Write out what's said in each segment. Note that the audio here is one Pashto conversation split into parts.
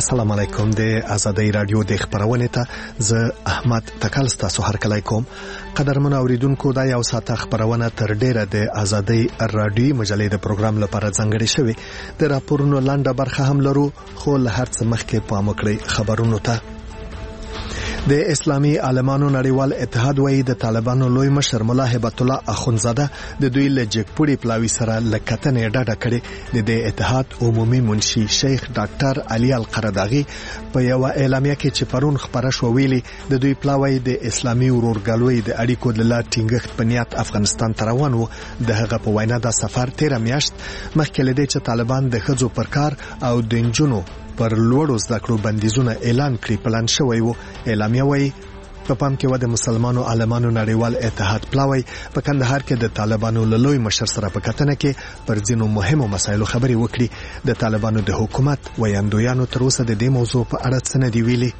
السلام علیکم. د آزادۍ رادیو د خبرونه ته زه احمد تکل ستاسو هرکلی کوم. قدرمن اوریدونکو دا یو ساعت خبرونه تر ډیره د آزادۍ رادیو مجلې د پروګرام لپاره ځانګړې شوې. د راپورونو لاندې برخه هم لرو، خو له هر څه مخکې پام وکړئ خبرونو ته. د اسلامي عالمانو نړیوال اتحاد وایي د طالبانو لوی مشر مولا هبت الله اخونزاده د دوی له جګپوړي پلاوي سره لکتنې ډاډه کړې. د اتحاد عمومي منشي شیخ ډاکټر علي القرداغي په یو اعلامیه کې چې پرون خبره شو ویلي د دوی پلاوي د اسلامي ورورګلوۍ د اړیکو د لا ټینګښت په نیت افغانستان ته روان وو. د هغه په وینا دا سفر 13 میاشت مخکې لدی چې طالبان د ښځو پر کار او د نجونو پر لوړو زده کړو بندیزونه اعلان کړی پلان شوی وو. اعلامیه وایي په پام کې و د مسلمانو عالمانو نړیوال اتحاد پلاوی په کندهار کې د طالبانو له لوی مشر سره په کتنه کې پر ځینو مهمو مسایلو خبرې وکړي. د طالبانو د حکومت ویاندویانو تر اوسه د دې موضوع په اړه څه نه دی ویلي.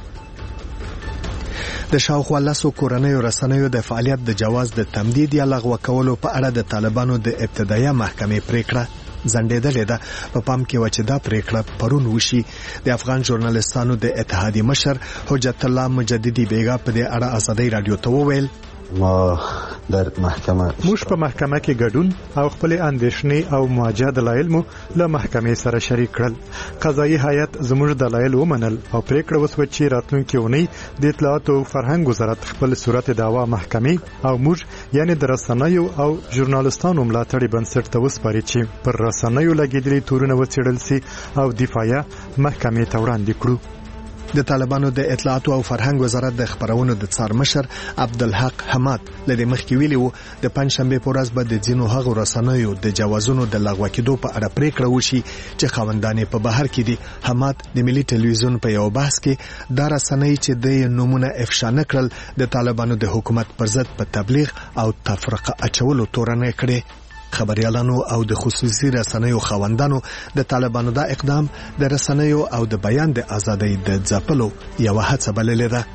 د شاوخوا 10 کورنیو رسنیو د فعالیت د جواز د تمدید یا لغوه کولو په اړه د طالبانو د ابتدایي محکمې پریکړه ځنډېدلې ده. په پام کې و چې دا پریکړه پرون وشي. د افغان ژورنالستانو د اتحادیې مشر حجت الله مجددي بیګا په دې اړه آزادۍ رادیو ته وویل: موږ په محکمه کې ګډون او خپل اندېښنې او مواجه دلایل مو له محکمې سره شریک کړل. قضایي هیئت زموږ دلایل ومنل او پریکړه وشوه چې راتلونکي اونۍ د اطلاعات او فرهنګ وزارت خپل صورت دعوا محکمې او موږ یعنی د رسنیو او ژورنالستانو ملاتړي بنسټ ته وسپاري چې پر رسنیو لګیدلي تورونه وڅېړل سي او دفاعیه محکمې ته وړاندې کړو. د طالبانو د اطلاعات او فرهنګ وزارت د خبرونو د څار مشر عبدالحق حماد لدې مخکې ویلي وو د پنځشنبه په ورځ به د ځینو هغو رسنیو د جوازونو د لغوه کېدو په اړه پریکړه وشي چې خاوندان په بهر کې دي. حماد د ملي ټلویزیون په یو بحث کې دا رسنۍ چې د نمونه افشا نکړل د طالبانو د حکومت پر ضد په تبلیغ او تفرقه اچولو تورنه کړي. خبريالانو او د خصوصي رسنیو خاوندانو د طالبانو دا اقدام د رسنیو او د بیان د ازادۍ د ځپلو یو هڅه بللې ده.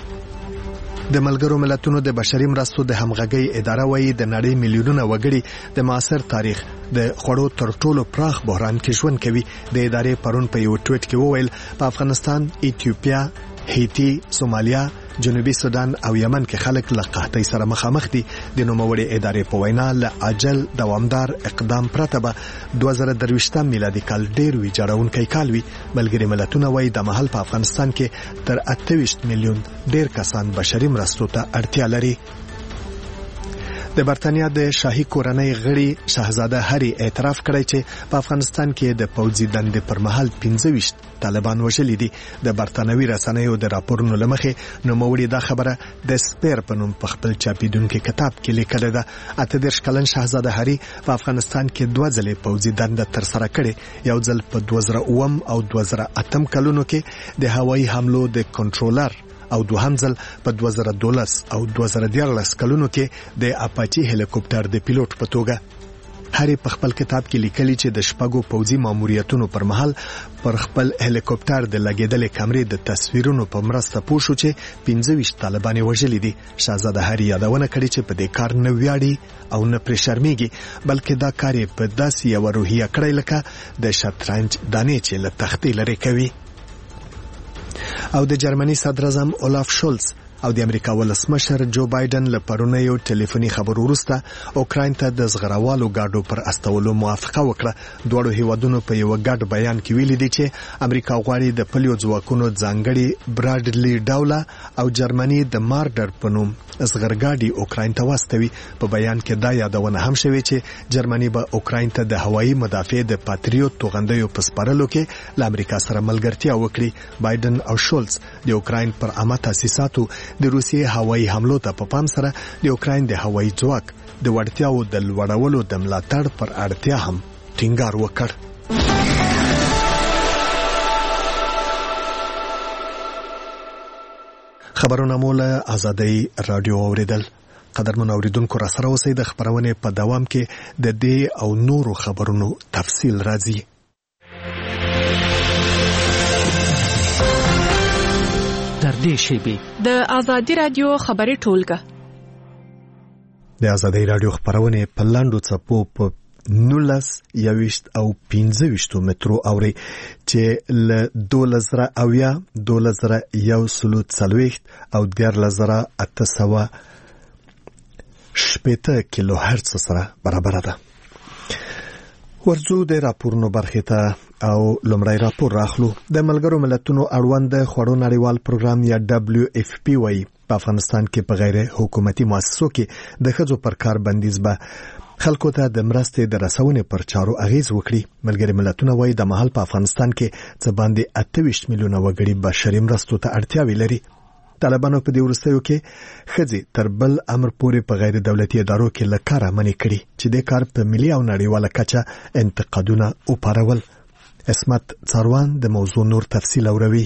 د ملګرو ملتونو د بشري مرستو د همغږۍ اداره وایي د نړۍ میلیونونه وګړي د معاصر تاریخ د خوړو تر ټولو پراخ بحران کې ژوند کوي. د ادارې پرون په یو ټویټ کې وویل په افغانستان، ایتیوپیا، هیتی، سومالیا، جنوبي سودان او یمن کې خلک له قحطۍ سره مخامخ دي. د نوموړي ادارې په وینا له عاجل دوامدار اقدام پرته به 2023 میلادي کال ډېر ویجاړونکی کال وي. ملګري ملتونه وایي د مهال په افغانستان کې تر 28 میلیون ډېر کسان بشري مرستو ته اړتیا لري. د برتانیا د شاهي کورنۍ غړي شاهزاده هری اعتراف کړی چې په افغانستان کې د پوځي دندې پر مهال 25 طالبان وژلي دي. د برتانوي رسنیو د راپورونو لمخې نوموړي دا خبره د سپیر په نوم په خپل چاپیدونکي کتاب کې لیکلې ده. 38 کلن شاهزاده هری په افغانستان کې 2 ځلې پوځي دنده تر سره کړې. یو ځل په 2009 او 2008 کلونو کې د هوایي حملو د کنټرولر او دوهم ځل په 2012 او 2014 کلونو کې د اپاچی هلیکوپټر د پیلوټ په توګه. هری په خپل کتاب کې لیکلي چې د شپږو پوځي ماموریتونو پر مهال پر خپل هلیکوپټر د لګیدلې کیمرې د تصویرونو په مرسته پوه شو چې 25 طالبان وژلي دي. شاهزاده هری یادونه کړې چې په دې کار نه ویاړي او نه پرې شرمېږي، بلکې دا کار یې په داسې یو روحیه کړی لکه د شطرنج دانې چې له تختې لرې کوي. او د جرمني صدر اعظم اولاف شولز او د امریکا ولسمشر جو بایدن له پرونیو ټلیفوني خبرو وروسته اوکراین ته د زغروالو ګاډو پر استولو موافقه وکړه. دواړو هیوادونو په یو ګډ بیان کې ویلي دي چې امریکا غواړي د پلیو ځواکونو ځانګړي برادلی ډاوله او جرمني د ماردر په نوم زغرګاډي اوکراین ته واستوي. په بیان کې دا یادونه هم شوې چې جرمني به اوکراین ته د هوایي مدافع د پاتریوت توغندیو په سپارلو کې له امریکا سره ملګرتیا وکړي. بایدن او شولز د اوکراین پر عامه تاسیساتو د روسیې هوایي حملو ته په پام سره د اوکراین د هوایي ځواک د وړتیاو د لوړولو د ملاتړ پر اړتیا هم ټینګار وکړ. خبرونه مو له آزادۍ رادیو اوریدل. قدرمن اوریدونکو را سره اوسئ. د خبرونه په دوام کې د دې او نورو خبرونو تفصیل راځي. در دې شیبې د آزادۍ رادیو خبري ټولګه د آزادۍ رادیو خبرونه په لاندو څپو په 19 21 او 25 مترو اوري چې ل 2000 2140 او 10800 شپېته کیلو هرتز سره برابر ده. ورځو د راپورونو برخې ته او لومړی راپور راخلو. د ملګرو ملتونو اړوند د خوړو نړیوال پروګرام یا WFP وايي په افغانستان کې په غیر حکومتي مؤسسو کې د ښځو پر کار بندیز به خلکو ته د مرستې د رسونې پر چارو اغیز وکړي. ملګري ملتونه وايي د مهال په افغانستان کې څه باندې 28 میلیونه وګړي بشري مرستو ته اړتیاوې لري. طالبانو په دې وروستیو کې ښځې تر بل امر پورې په غیر دولتي ادارو کې له کاره منې کړي چې د کار په ملي او نړیواله کچه انتقادونه وپارول. اسمت څاروان د موضوع نور تفصیل اوروي.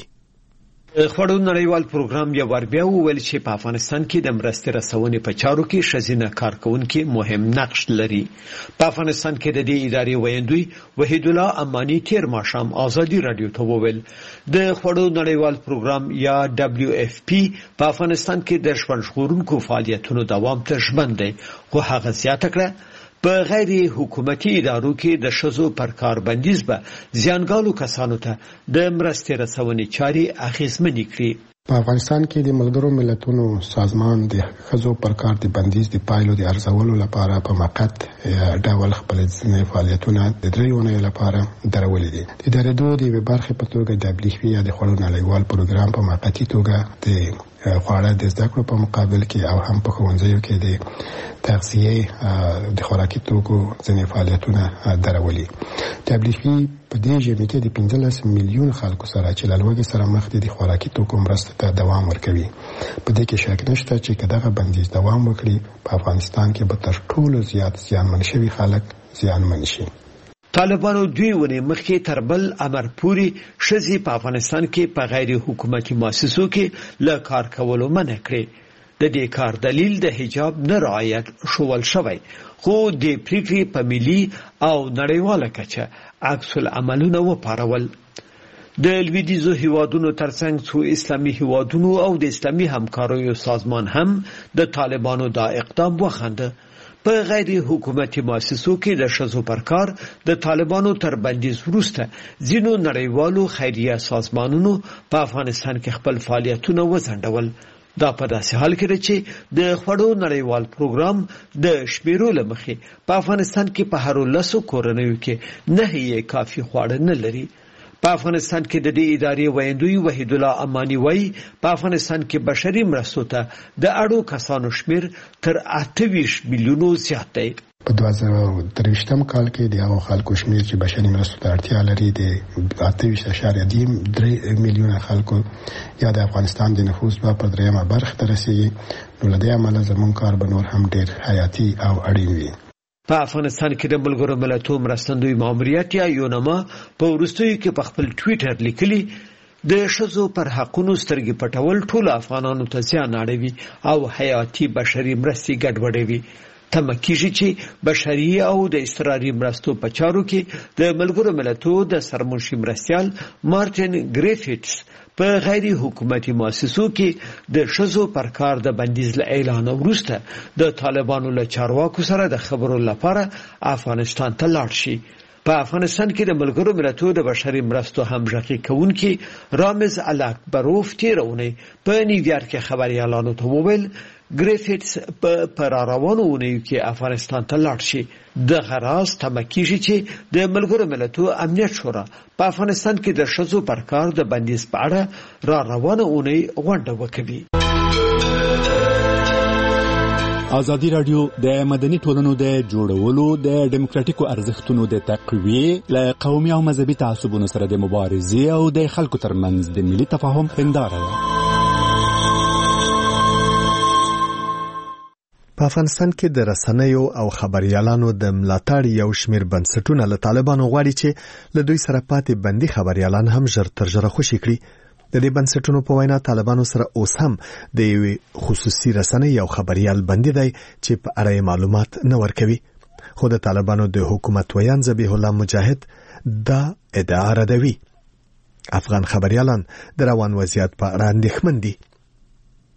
خوړو نړیوال پروګرام یو ور بیا وویل چې په افغانستان کې د مرستې رسونې په چارو کې ښځینه کارکونکي مهم نقش لري. په افغانستان کې د دې ادارې ویاندوی وحید الله امانی تیر ماښام ازادي رادیو ته وویل د خوړو نړیوال پروګرام یا WFP په افغانستان کې د ژوند ژغورونکو فعالیتونو دوام ته ژمن دی، خو هغه زیاته کړه په غیر حکومتي ادارو کې د ښځو پر کار بندیز به زیانګالو کسانو ته د مرستې رسونې چارې اغیزمنې کړي. په افغانستان کې د ملګرو ملتونو سازمان د ښځو پر کار د بندیز د پایلو د ارزولو لپاره په موقت ډول خپل ځینې فعالیتونه د 3 اونیو لپاره درولې دي. د ادارې د یوې برخې په توګه WFP یا د خوړو نړیوال پروګرام په موقتي توګه د خواړه د زده کړو په مقابل کې او هم په ښوونځیو کې د تغذیه د خوراکي توکو ځینې فعالیتونه درولي. WFP په دې ژمنه د 15 میلیون خلکو سره چې له لوږې سره مخ دي د خوراکي توکو مرستې ته دوام ورکوي. په دې کې شک نشته چې کداغه بندیز دوام وکړي په افغانستان کې به تر ټولو زیات زیانمن شوي خلک زیانمن شي. طالبانو 2 ونې مخکې تر بل امر پورې ښځې په افغانستان کې په غیر حکومتي مؤسسو کې له کار کولو منع کړې. د دې کار دلیل د حجاب نه رعایت شول شوی، خو د پریکړې په ملي او نړیواله کچه عکس العملونه وپارول. د لویدیځو هیوادونو ترڅنګ څو اسلامي هیوادونو او د اسلامي همکاریو سازمان هم د طالبانو دا اقدام وخنده. په غیر حکومتي مؤسسو کې د ښځو پر کار د طالبانو تر بندیز وروسته ځینو نړیوالو خیریه سازمانونو په افغانستان کې خپل فعالیتونه وځنډول. دا په داسې حال کې چې د خوړو نړیوال پروګرام د شمیرو له مخې په افغانستان کې په هر 10 کورنیو کې 9 کافي خواړه نه لري. په افغانستان کې د دې ادارې ویاندوی وحید الله امانی وايي په افغانستان کې بشري مرستو ته د اړو کسانو شمیر تر 28 میلیونو زیات دی. په 2023 کال کې د هغو خلکو شمیر چې بشري مرستو ته اړتیا لري د 28.3 میلیونه خلکو یا د افغانستان د نفوس په 3 برخه ته رسیدي. نو له دې امله زموږ کار به نور هم ډیر حیاتي او اړین وي. په افغانستان کې د ملګرو ملتونو مرستندوی ماموریت یا یونما په وروستیو کې په خپل ټویټر لیکلي د ښځو پر حقونو سترګې پټول ټول افغانانو ته زیان اړوي او حیاتي بشري مرستې ګډوډوي. تمه کیږي چې بشري او د اضطراري مرستو په چارو کې د ملګرو ملتونو د سرمنشي مرستیال مارټین ګریفټس په غیر حکومتي مؤسسو کې د ښځو پر کار د بندیز له اعلان وروسته د طالبانو له چارواکو سره د خبرو لپاره افغانستان ته لاړ شي. په افغانستان کې د ملګرو ملتونو د بشري مرستو همغږي کوونکي رامز الاکبروف تیرونه په نیویارک کې خبريالانو ته وویل ګریفټس په راروانو ونیو کې افغانستان ته لاړ شي. د غراس تمه کیږي چې د ملګرو ملتونو امنیت شورا په افغانستان کې د ښځو پر کار د بندیز په اړه راروانه ونی غونډه وکړي. ازادي رادیو د مدني ټولنو د جوړولو د ډیموکراتیکو ارزښتونو د تقویې له قومي او مذهبي تعصبونو سره د مبارزې او د خلکو ترمنځ د ملي تفاهم هنداره ده. په افغانستان کې د رسنیو او خبريالانو د ملاتړ یو شمیر بنسټونه له طالبانو غواړي چې له دوی سره پاتې بندي خبريالان هم ژر تر ژره خوشي کړي. د دې بنسټونو په وینا طالبانو سره اوس هم د یو خصوصي رسنۍ او خبريال بندي دی چې په اړه معلومات نه ورکوي. خو د طالبانو د حکومت ویان ذبیح الله مجاهد دا ادعا ردوي. افغان خبريالان د روان وضعیت په اړه اندېښمن دي.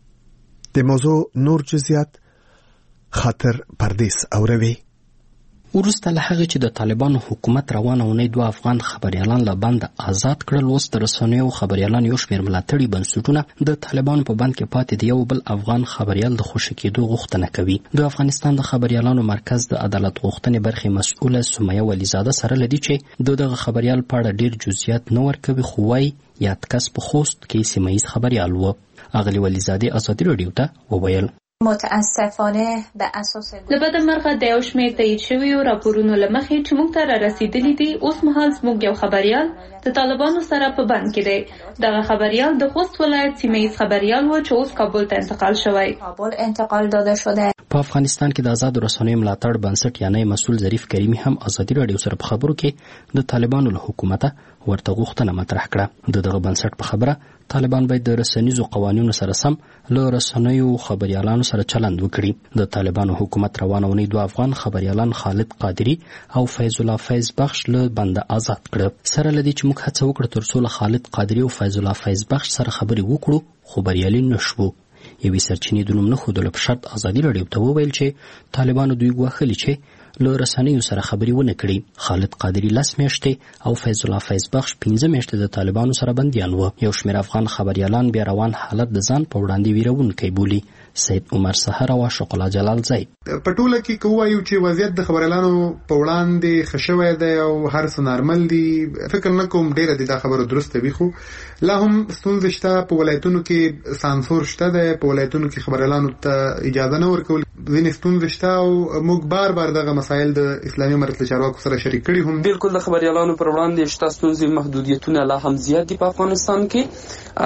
د موضوع نور جزئیات خاطر پردیس اوروي. وروسته له هغې چې د طالبانو حکومت روانه اونۍ 2 افغان خبریالان له بنده آزاد کړل، اوس د رسنیو خبریالان یو شمېر ملاتړي بنسټونه د طالبانو په بند کې پاتې د یو بل افغان خبریال د خوشي کېدو غوښتنه کوي. د افغانستان د خبریالانو مرکز د عدالت غوښتنې برخې مسؤله سمیه ولیزاده سره لدی چې دغه خبریال په اړه ډیر جزئیات نه ورکوي، خو وايي یاد کس په خوست کې سیمه ییز خبریال و. اغلی ولیزاده ازادي رادیو ته وویل متاسفانه به اساس لبد مرغه د یو شمېر تایید شویو راپورونو له مخې چې موږ ته رارسېدلي دي، اوس مهال زموږ یو خبریال د طالبانو سره په بند کې دی. دغه خبریال د خوست ولایت سیمه ییز خبریال و چې اوس کابل ته انتقال شوی. کابل انتقال داده شده. په افغانستان کې د آزاد رسنیو ملاتړ بنسټ یعنی مسؤل ظریف کریمي هم ازادي رادیو سره په خبرو کې د طالبانو له حکومته ورته غوښتنه مطرح کړه. دغه بنسټ په خبره طالبان باید د رسنیزو قوانینو سره سم له رسنیو خبریالانو سره چلند وکړي. د طالبانو حکومت روانه اونۍ 2 افغان خبریالان خالد قادری او فیض الله فیض بخش له بنده آزاد کړه. سره لدی چې موږ هڅه وکړو ترڅو له خالد قادری او فیض الله فیض بخش سره خبرې وکړو، خو بریالي نشو. یوې سرچینې د نوم نه ښودلو په شرط ازادي رادیو ته وویل چې طالبانو دوی ګواښلي چې له رسنیو سره خبرې ونه کړي. خالد قادری 10 میاشتې او فیض الله فیض بخش 15 میاشتې د طالبانو سره بندیان و. یو شمېر افغان خبریالان بیا روان حالت د ځان په وړاندې ویرونکی بولي. سید عمر سحر او اشرف الله جلال زید په ټوله کې کوایو چې وضعیت د خبریالانو په وړاندې خښوي دی او هر څه نارمل دي. فکر نه کوم ډیره د خبرو درسته وي، خو لا هم ستونزې شته. په ولایتونو کې سانسور شته دی، په ولایتونو کې خبریالانو ته اجازه نه ورکول ځینې ستونزې شته او موږ بار دغه مسایل د اسلامي امارت له چارواکو سره شریک کړي هم. بالکل د خبریالانو پر وړاندې شته ستونزې، محدودیتونه لا هم زیات دي په افغانستان کې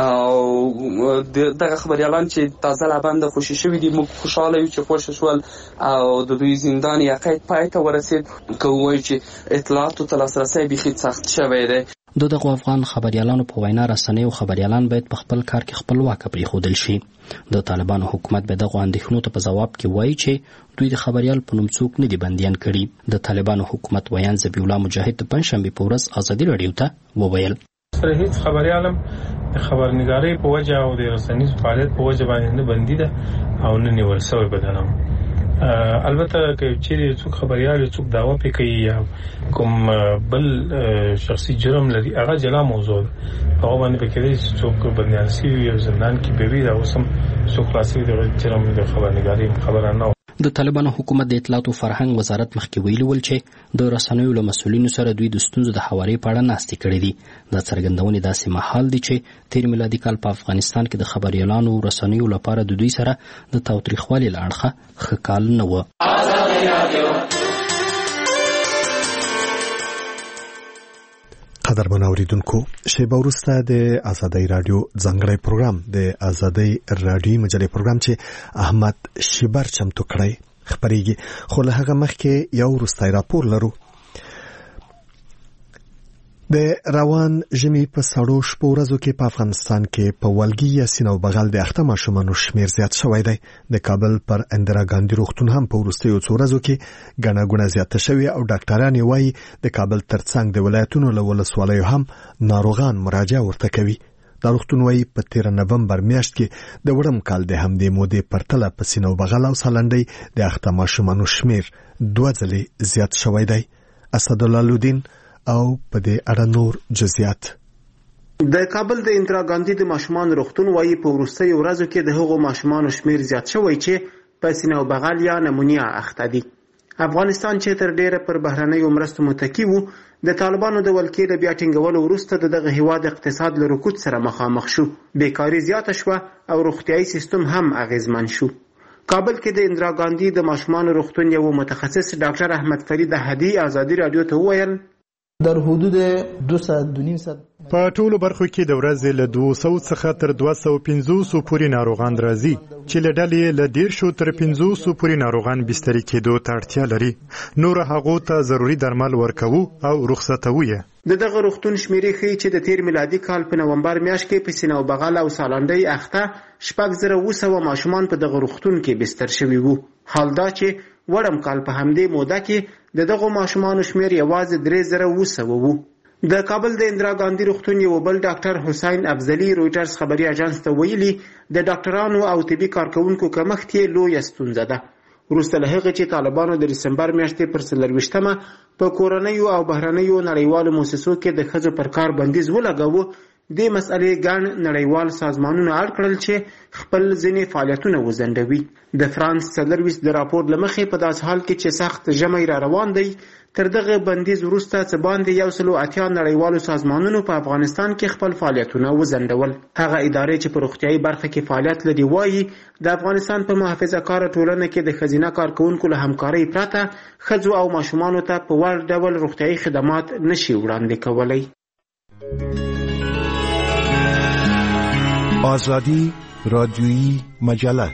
او دغه خبریالان چې تازه لا بنده خوشي شوي دي، موږ خوشاله یو چې خوشي شول او د دوی زندان یا قید پای ته ورسېد. که ووایو چې اطلاعاتو ته لاسرسی بیخي سخت شوی دی. دغه افغان خبریالانو په وینا رسنیو خبریالان باید په خپل کار کې خپلواکه پرېښودل شي. د طالبانو حکومت به دغه اندېښنو ته په ځواب کې وایي چې دوی د خبریال په نوم څوک نه دي بندیان کړي. د طالبانو حکومت ویان ذبیح الله مجاهد د پنجشنبې په ورځ ازادي رادیو ته وویل سره هیڅ خبریالم د خبرنګارۍ په وجه او د رسنیز فعالیت په وجه باندې نه بندي ده او نه نیول شوی بدنم. البته که چیرې څوک خبریال څوک دعوا پې کوي یا کوم بل شخصي جرم لري هغه جلا موضوع ده. هغه باندې پکې دی څوک بندیان شوي او زندان کې به وي دا اوس هم څوک خلاصوي د جرم د خبرنګارۍ خبره نه. د طالبانو حکومت د اطلاعات او فرهنګ وزارت مخکې ویلي ول چې د رسنیو له مسؤلینو سره دوی د ستونزو د هواري په اړه ناستې کړې دي. دا څرګندونې داسې مهال دي چې تیر میلادي کال په افغانستان کې د خبریالانو او رسنیو لپاره د دوی سره د تاوتریخوالي له اړخه ښه کال نه و. قدرمن اوریدونکو، شیبه وروسته د ازادۍ رادیو ځانګړی پروګرام د ازادۍ رادیو مجلې پروګرام چې احمد شیبر چمتو کړی خبرېږي. خو له هغه مخکې یو وروستی راپور لرو. د روان ژمي په سړو شپو ورځو کې په افغانستان کې په ولګي یا سینه او بغل د اخته ماشومانو شمیر زیات شوی دی. د کابل پر اندرا ګاندي روغتون هم په وروستیو څو ورځو کې ګڼه ګوڼه زیاته شوې او ډاکټران یې وایي د کابل ترڅنګ د ولایتونو له ولسوالیو هم ناروغان مراجعه ورته کوي. دا روغتون وایي په 13 نومبر میاشت کې د وړم کال د همدې مودې پرتله په سینه او بغل او سالنډۍ د اخته ماشومانو شمیر 2 ځلې زیات شوی دی. اسدالله لودین او په دې اړه نور جزئیات. د کابل د اندرا ګاندي د ماشومان روغتون وایي په وروستیو ورځو کې د هغو ماشومانو شمیر زیات شوی چې په سینه او بغل یا نمونیا اخته دي. افغانستان چې تر ډیره پر بهرنیو مرستو متکی وو، د طالبانو د ولکې د بیا ټینګولو وروسته دغه هیواد اقتصاد له رکود سره مخامخ شو، بیکاری زیاته شوه او روغتیايي سیستم هم اغیزمن شو. کابل کې د اندرا ګاندي د ماشومان روغتون یو متخصص ډاکټر احمد فرید هدی ازادي رادیو ته وویل در حدود 2.5 ساعت په ټولو برخو کې د ورځې له 200 څخه تر 250 پورې ناروغان راځي چې له ډلې له 150 تر 500 پورې ناروغان بستري کېدو ته اړتیا لري. نور هغو ته ضروري درمل ورکوو او رخصتوو یې. دغه روغتون شمیرې ښیي چې د تیر میلادي کال په نومبر میاشت کې په سینه او بغل او سالنډۍ اخته 6,200 ماشومان په دغه روغتون کې بستر شوي وو. حال دا چې وړم کال په همدې موده کې د دغه ماشومانو شمیر یوازې 3,200 وو. د کابل د اندرا ګاندي روغتون یو بل ډاکټر حسین افضلی رويټرز خبري اژانس ته ویلي د ډاکټرانو او طبي کارکونکو کمښت یې لویه ستونزه ده. وروسته له هغه چې طالبانو د دسمبر میاشتې پر 24مه په کورنیو او بهرنیو نړیوالو مؤسسو کې د ښځو پر کار بندیز ولګاوه، د مسئلې ګڼ نړیوال سازمانونه اړ کړل چې خپل ځینې فعالیتونه وځنډوي. د فرانس 24 د راپور له مخې په داس حال کې چې سخت ژمی را روان دی، تر دغه بندیز وروسته څه باندې 180 نړیوالو سازمانونو په افغانستان کې خپل فعالیتونه وځنډول. هغه ادارې چې په روغتیايي برخه کې فعالیت لري وایي د افغانستان په محافظه کاره ټولنه کې د ښځینه کارکوونکو له همکارۍ پرته ښځو او ماشومانو ته په وړ ډول روغتیايي خدمات نشي وړاندې کولی. آزادی رادیویی مجله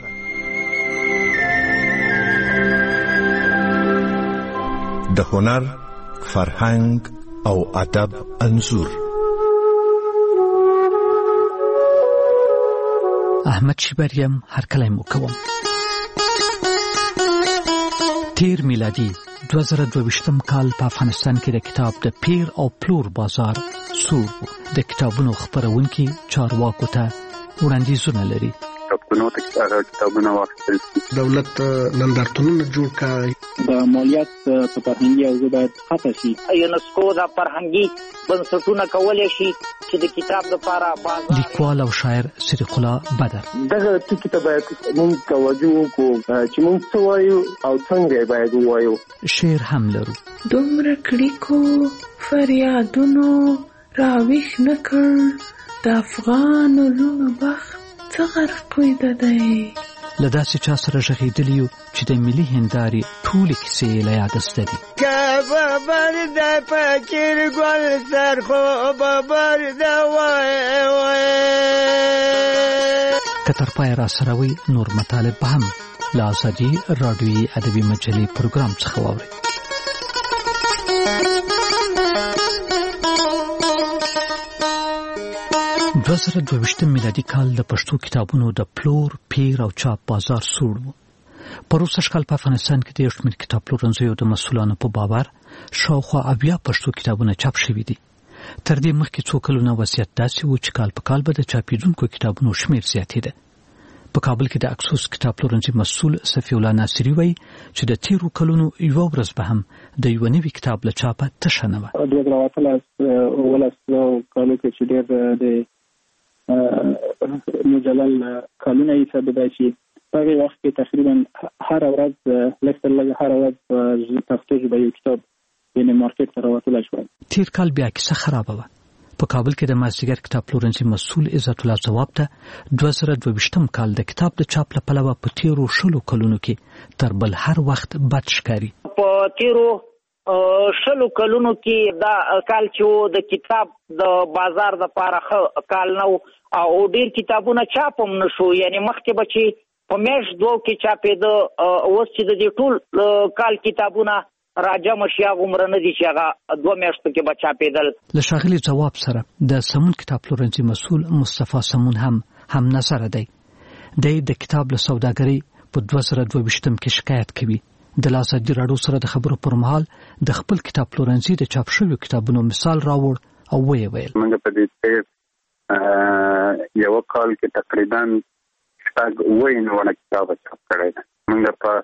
د هنر، فرهنګ او ادب انځور. احمد شیبریم هرکلی مو کوم. تیر میلادي 2022 کال په افغانستان کې د کتاب د پیر او پلور بازار سور د کتابونو خپرونکي چارواکو ته وړاندیزونه لري. کتابونه واخیستل دولت نندارتونونه جوړ کړي، د مالیات په فرهنګي او باید خطا شي. یونسکو د فرهنګي بنسټونه کولای شي چې د کتاب لپاره بازار. لیکوال او شاعر صدیق الله بدر دغه ټکی ته باید موږ توجه وکړو چې موږ څه وایو او څنګه باید وایو. شعر هم لرو. دومره کړیکو فریادونو راویښ نکړ د افغان لونو بخت څه غرق ویده دی. له داسې چا سره غږېدلي یو چې د ملي هندارې ټولې کیسې یې له یاده سته دي. که ببر د فقیر ګل سر خو ببر د وای وای. که تر پایه راسره وئ نور مطالب به هم له ازادي راډیویي ادبي مجلې پروګرام څخه واورئ. 2022 میلادي کال د پښتو کتابونو د پلور، پیر او چاپ بازار سوړ و. په وروسته کال په افغانستان کې د یو شمېر کتاب پلورنځیو د مسؤلانو په باور شاوخوا 80 پښتو کتابونه چاپ شوي دي. تر دې مخکې څو کلونه وضعیت داسې و چې کال په کال به د چاپېدونکو کتابونو شمېر زیاتېده. په کابل کې د اکسوس کتاب پلورنځي مسؤل صفي الله ناصري وایي چې د تیرو کلونو یوه ورځ به هم د یوه نوي کتاب له چاپه تشه نه وه. 2013 کالو کې چې ډېر د مجلل کلونه یې ثابت شي، په هغه وخت کې تقریبا هر ورځ لږ تر لږه هر ورځ په پښتو ژبه یو کتاب یعنې مارکیټ ته راوتلی شول. تیر کال بیا کیسه خرابه وه. په کابل کې د مازدیګر کتاب پلورنځي مسؤل عزت الله ځواب ته 2022 کال د کتاب د چاپ له پلوه په تیرو 20 کلونو کې تر بل هر وخت بد ښکاري. په تیرو 20 کلونو کې دا کال چې د کتاب د بازار د لپاره کال نه او ډیر کتابونه چاپ هم نشو، یعنی مخکې به چې په میاشت دوه کې چاپېده، اوس چې د دې ټول کال کتابونه راجم شي هغه عمر نه دي چې هغه 2 میاشتو کې به چاپېدل. له ښاغلي ځواب سره د سمون کتاب پلورنځي مسؤل مصطفی سمون هم نظر دی. د کتاب له سوداګرۍ په 2022 کې شکایت کوي. د ازادي راډیو سره د خبرو پر مهال د خپل کتاب پلورنځي د چاپ شویو کتابونو مثال راوړ او ویل موږ په دې یو کال کې تقریبا 9 کتاب چاپ کړی دی. موږ په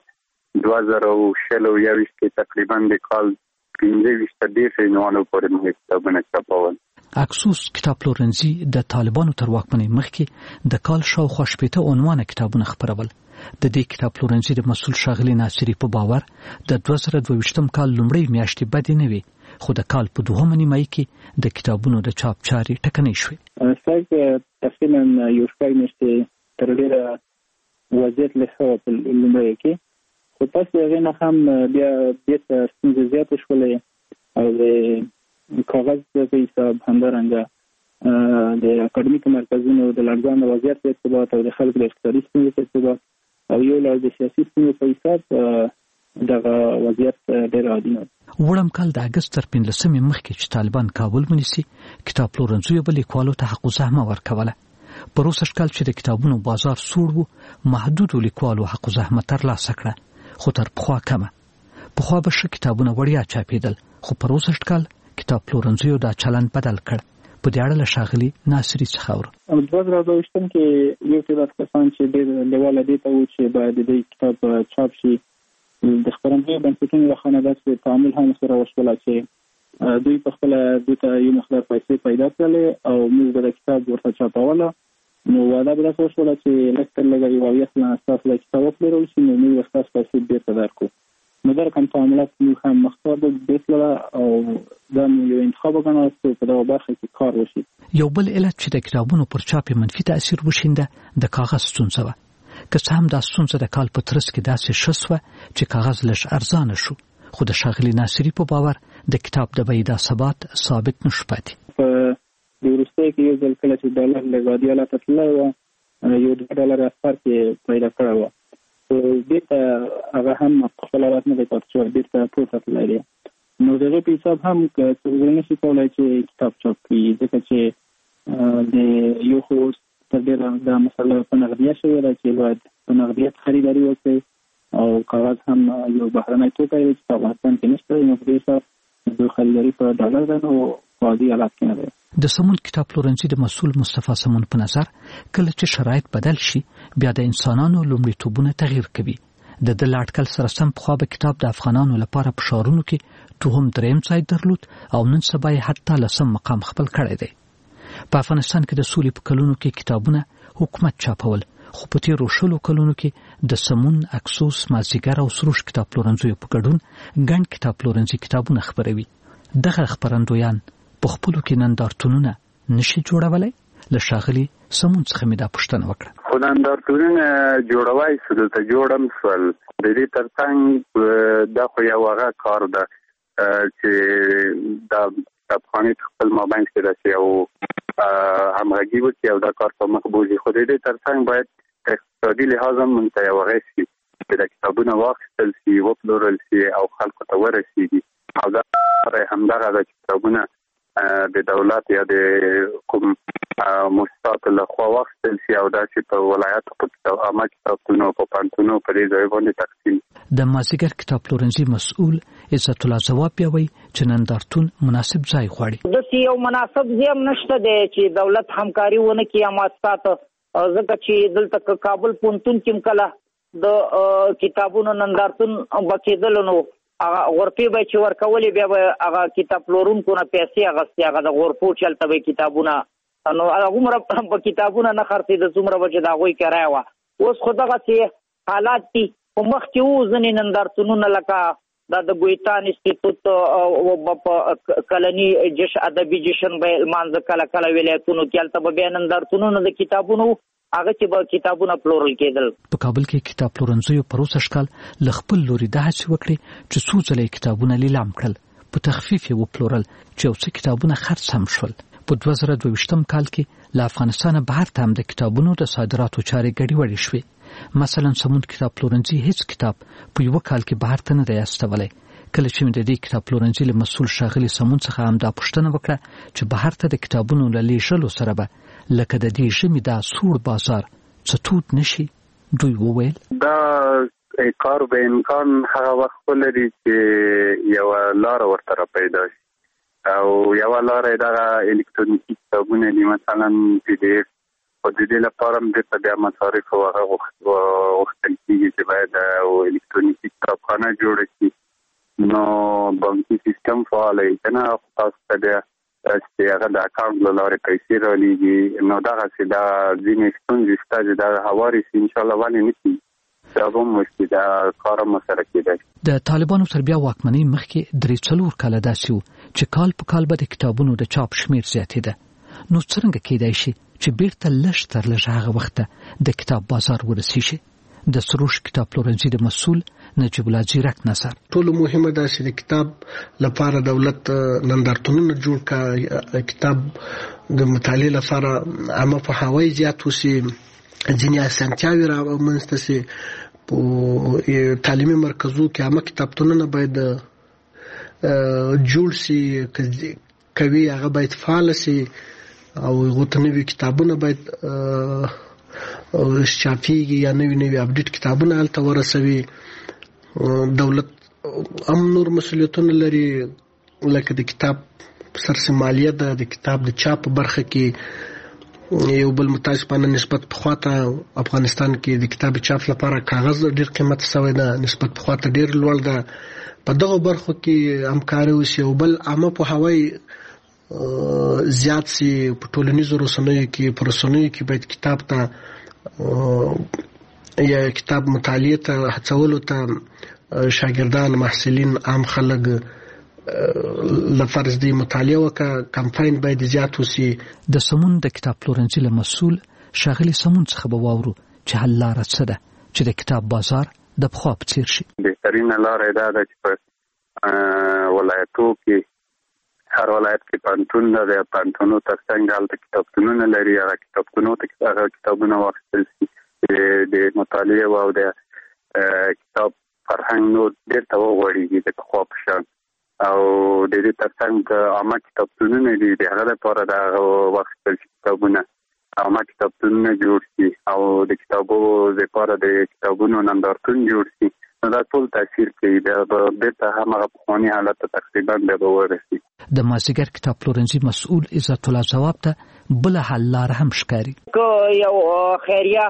2021 کې تقریبا د کال 15 عنوانو پورې موږ کتابونه چاپول. اکسوس کتاب پلورنځي د طالبانو تر واکمنۍ مخکې د کال شاوخوا 80 عنوانه کتابونه خپرول. د دې کتاب پلورنځي د مسؤل ښاغلي ناصري په باور د 2022 کال لومړۍ میاشتې بدې نه وي، خو د کال په دوهمه نیمایي کې د کتابونو د چاپ چارې ټکنۍ شوې. تقریبا یو شپږ میاشتې تر ډېره وضعیت له ښه په لومړۍ کې، خو پس د هغې نه هم بیا بېرته ستونزې زیاتې شولې او د کاغذ په حساب همدارنګه د اکاډمیکو مرکزونو د لړزانه وضعیت په ارتباط او د خلکو د اقتصادي ستونزو په ارتباط او یو لړ د سیاسي ستونزو په حساب دغه وضعیت ډېر عادي نه. وړم کال د اګست تر 15 مخکې چې طالبان کابل ونیسي، کتاب پلورنځیو به لیکوالو ته حق الزحمه ورکوله. په وروسته کال چې د کتابونو بازار سوړ و، محدودو لیکوالو حق الزحمه ترلاسه کړه، خو تر پخوا کمه. پخوا به ښه کتابونه وړیا چاپېدل، خو په وروسته کال کتاب پلورنځیو دا چلند بدل کړ. په دې اړه له ښاغلي ناصري څخه اورو. 2022 کې یو تعداد کسان چې ډېر لیواله دي ته و چې باید د دې کتاب چاپ شي د خبرندوی بنسټونو له خوا داسې تعامل هم سره وشول چې دوی په خپل دوی ته یو مقدار پیسې پیدا کړلې او موږ د کتاب ورته چاپوله نو واده به تاسو ولا چې لکه لږه یو ویسه تاسو د کتاب پلورل شي نو موږ تاسو پیسې بیرته درکو نو در کوم تعاملات موږ هم مختار د بیسله او دا یو انتخاب غواړو چې په دغه برخه کې کار وشي. یو بل علت چې د کتابونو پر چاپ منفي تاثیر وشینده د کاغذ ستونزه وه. که څه هم دا ستونزه د کال په ترڅ کې داسې ښه شوه چې کاغذ لږ ارزانه شو خو د ښاغلي ناصري په باور د کتاب د بیې دا ثبات ثابت نشو پاتې. د وروستۍ کې یو ځل کله چې ډالر له غادي حالت تللی وه یو $2 اثر کې پیدا کړی وه بیرته هغه هم خپل حالت نه دی پاتې شوی بیرته پورته تللی دی نو د هغې په حساب هم که څوک نشي کولی چې کتاب چاپ کړي ځکه چې د یو خو تر ډېره دا مسله په نغدیه شوې ده چې باید په نغدیت خریداري وکړي او کاغذ هم یو بهرنی توکی دی چې په افغانستان کې نشته دی نو په دې حساب د خریداري په ډالر ده نو په عادي حالت کې نه دی. د سمون کتاب پلورنځي د مسؤل مصطفی سمون په نظر کله چې شرایط بدل شي بیا د انسانانو لومړیتوبونه تغییر کوي. د لاټکل سره سم په خوا به کتاب د افغانانو لپاره په ښارونو کې توهم دریم ځای درلود او نن سبا یې حتی لسم مقام خپل کړی دی. په افغانستان کې د سولې په کلونو کې کتابونه حکومت چاپول خو په تیرو 20 کلونو کې د سمون، اکسوس، مازیګر او سروش کتاب پلورنځیو په ګډون ګڼ کتاب پلورنځي کتابونه خپروي. دغه خپرندویان په خپلو کې نندارتونونه نشي جوړولی؟ له ښاغلي سمون څخه مې دا پوښتنه وکړه. خو نندارتونونه جوړوای سو دلته جوړم سول د دې ترڅنګ دا خو یو هغه کار ده چې دا کتابخانې خپل مابین کې راشي او همغږي وکړي او دا کار په مخ بوځي خو د دې ترڅنګ باید اقتصادي لحاظ هم مونږ ته یو هغه شي چې د کتابونه واخیستل شي وپلورل شي او خلکو ته ورسېږي او دا همدغه ده چې کتابونه د دولت یا د کوم مؤسساتو لخوا واخیستل شي او دا چې په ولایاتو په عامه کتابتونو په پوهنتونونو په دې ځای باندې تقسیم. د مازیګر کتاب پلورنځي مسؤل عزت الله ځواب یوي چې نندارتون مناسب ځای غواړي. د یو مناسب ځای هم نشته دی چې دولت همکاري ونه کړي مؤسسات ځکه چې دلته کابل پوهنتون کې کله د کتابونو نندارتون بکیدل نو هغه غرفې به چې ورکولې بیا به هغه کتاب پلورونکو نه پیسې اخیستې هغه د غرفو چلته به کتابونه نو هغومره په کتابونه نه خرڅېده څومره به چې د هغوی کرایه وه. اوس خو دغسې حالات دي په مخکې وو ځینې نندارتونونه لکه دا د ګویتان انسټیټوټ په کلني ادبي جشن به لمانځه کله کله ولایتونو کې هلته به بیا نندارتونونه د کتابونو هغه چې به کتابونه پلورل کېدل. په کابل کې کتاب پلورنځیو پروسه شکل له خپل لوري د هڅې وکړي چې څو ځله کتابونه لیلام کړل په تخفیف یې وپلورل چې یو څه کتابونه خرڅ هم شول. په 2022 کال کې له افغانستانه بهر ته هم د کتابونو د صادراتو چارې ګډوډې شوې. مثلا سمون کتاب پلورنځي هیڅ کتاب په یو کال کې بهر ته نه دی استولی. کله چې مې د دې کتاب پلورنځي له مسؤل ښاغلي سمون څخه هم دا پوښتنه وکړه چې بهر ته د کتابونو له لیږلو سره به لکه د دې ژمي دا سوړ بازار څه تود نشي. دوی وویل دا کار به امکان هغه وخت ولري چې یو لار ورته پیدا شي او یو لار دغه الکترونیکي کتابونه دي مثلا PDF او د دې لپاره هم د بیا مصارف او هغه وختل کېږي چې باید او الکترونیکي کتابخانه جوړ شي نو بانکي سیستم فعال وي کنه تاسو ته بیا چې هغه د اکاونټ له لارې پیسې رالیږي نو دغسې دا ځینې ستونزې شته چې دا هوارې شي انشاءالله ولې نه کېږي دا به هم وشي دا کار هم ورسره کېدی شي. د طالبانو تر بیا واکمنۍ مخکې 3-4 کاله داسې وو چې کال په کال به د کتابونو د چاپ شمېر زیاتېده. نو څرنګه کېدای شي چې بیرته لږ تر لږ هغه وخته د کتاب بازار ورسیږي؟ د سروش کتاب پلورنځي د مسؤل نجیب الله زیرک نظر ټولو مهمه ده چې د کتاب لپاره دولت نندارتونونه جوړ کړي کتاب د مطالعې لپاره عامه پوهاوی زیات وشي ځینې اسانتیاوې رامنځته شي په تعلیمي مرکزو کې عامه کتابتونونه باید جوړ شي کوي هغه باید فعال شي او غوته نوي کتابونه باید شافیږي یا نوي اپډیټ کتابونه هلته ورسوي. دولت هم نور مسؤلیتونه لري لکه د کتاب سرسمالیه ده د کتاب د چاپ برخه کې یو بل متاسفانه نسبت پخواته افغانستان کې د کتاب چاپ لپاره کاغذ ډیر قیمت شوی ده، نسبت پخواته ډیر لوړ ده. په دغه برخو کې همکاري وشي او بل عامه پوهاوی زیات سي. په ټولنیزو رسنیو کې په رسنیو کې باید کتاب ته یا کتاب مطالعه ته هڅولو ته شاګردان، محصلین، عام خلک لفرض دی مطالعه وکړه. کمپاین باید زیات وشي. د سمون د کتاب پلورنځي له مسؤل ښاغلي سمون څخه به واورو چې حل لاره څه ده چې د کتاب بازار د پخوا په څیر شي. بهترینه لاره دا ده چې په ولایتو کې هر ولایت کې پانتون ده، پانتونو ترڅنګ هلته کتابتونونه لري. هغه کتابتونو ته هغه کتابونه واخیستل شي د مطالعه او د کتاب فرهنګ نور ډېر ته وغوړېږي د پخوا په شان. او د دې ترڅنګ عامه کتابتونونه دي، د هغه لپاره د واخیستل شي کتابونه عامه کتابتونونه جوړ شي او د کتابو لپاره د کتابونو نندارتون جوړ شي. نو دا ټول تاثیر کوي. بیا به بیرته همغه پخواني حالت ته تقریبا بیا به ورسي. د مازدیګر کتاب پلورنځي مسؤل عزت الله ځواب ته بله حل لاره هم ښکاري. که یو خیریه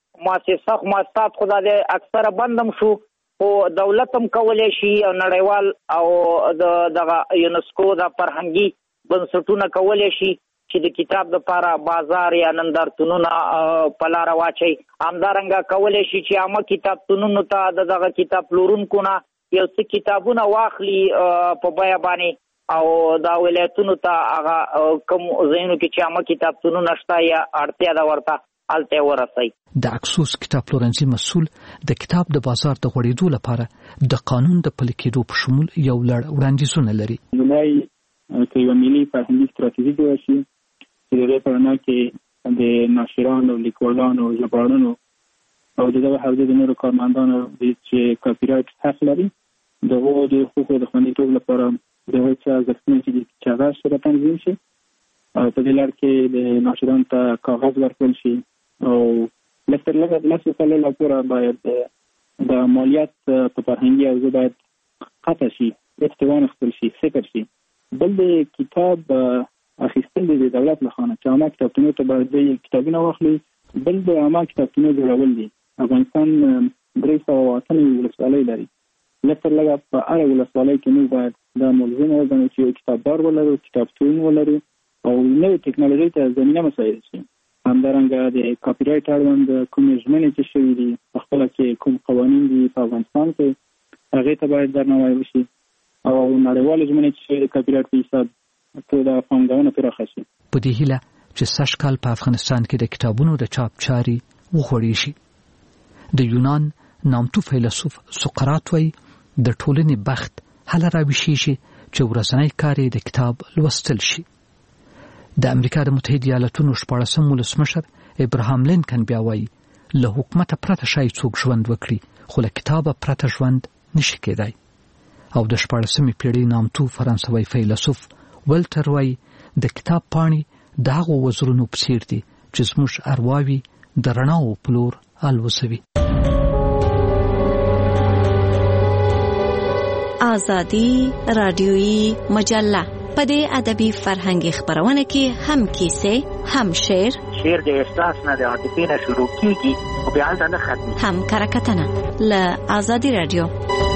مؤسسات خو دا اکثره بندم شو، خو دولت هم کولی شي او نړیوال او دغه یونسکو د فرهنګي بنسټونه کولی شي چې د کتاب لپاره بازار یا نندارتونونه په لاره واچي. همدارنګه کولی شي چې عامه کتابتونونو ته دغه کتاب پلورونکو نه یو څه کتابونه واخلي په بیه باندې او دا ولایتونو ته هغه کوم ځایونو کې چې عامه کتابتونونه شته یا اړتیا ده ورته هلته ورسوي. د اکسوس کتاب پلورنځي مسؤل د کتاب د بازار د غوړېدو لپاره د قانون د پلي کېدو په شمول یو لړ وړاندیزونه لري. لومړی که یوه ملي فرهنګي ستراتیژي جوړه شي چې د دې په رڼا کې د ناشرانو، لیکوالانو، ژباړنو او د دغه حوزې د نورو کارمندانو چې کاپي رایټ حق لري د هغو د حقوقو د خوندیتوب لپاره د هغوی څه ارزښتونه چې هغه سره تنظیم شي. او په دې لړ کې د ناشرانو ته کاغذ ورکړل شي او لږ کاله لپاره باید د مالیات په فرهنګي حوزه باید قطع شي، افتوان اخیستل شي، صفر شي. بل د کتاب اخیستل د دولت له خوا چې عامه کتابتونو ته باید د کتابونه واخلي. بل د عامه کتابتونو جوړول دي. افغانستان 380 ولسوالۍ لري. لږ په هره ولسوالۍ کې موږ باید دا ملزم وګڼو چې یو کتابدار ولرو، کتابتون ولرو او نوې ټکنالوژۍ ته زمینه مساعد شي. همدارنګه د کاپي رایټ اړوند کومې ژمنې چې شوي دي په خپله کې کوم قوانین دي په افغانستان کې هغې ته باید درناوی وشي او نړیوالې ژمنې چې شوي د کاپي رایټ په حساب ټوله پانګونه پراخه شي. په دې هیله چې سږ کال په افغانستان کې د کتابونو د چاپ چارې وغوړې شي. د یونان نامتو فیلسوف سقراط وایي د ټولنې بخت هله راویښي شي چې ورځنی کار یې د کتاب لوستل شي. د امریکا د متحده ایالاتونو 14 ولسمشر ابراهام لینکن بیا وایي له حکومت پرته شاید څوک ژوند وکړي خو له کتابه پرته ژوند نشي کېدای. او د 14مې پیړۍ نامتو فرانسوي فیلسوف ولټر وایي د کتاب پاڼې د هغو وزرونو په څیر دي چې زموږ ارواوې د رڼاو په لور الوزوي. آزادي رادیویي مجله په دې ادبي فرهنګي خبرونه کې هم کیسې، هم شعر د احساس نه د عاطفې نه شروع کیږي او بیا هلته نه ختمي، هم کرکټنه له آزادي رادیو.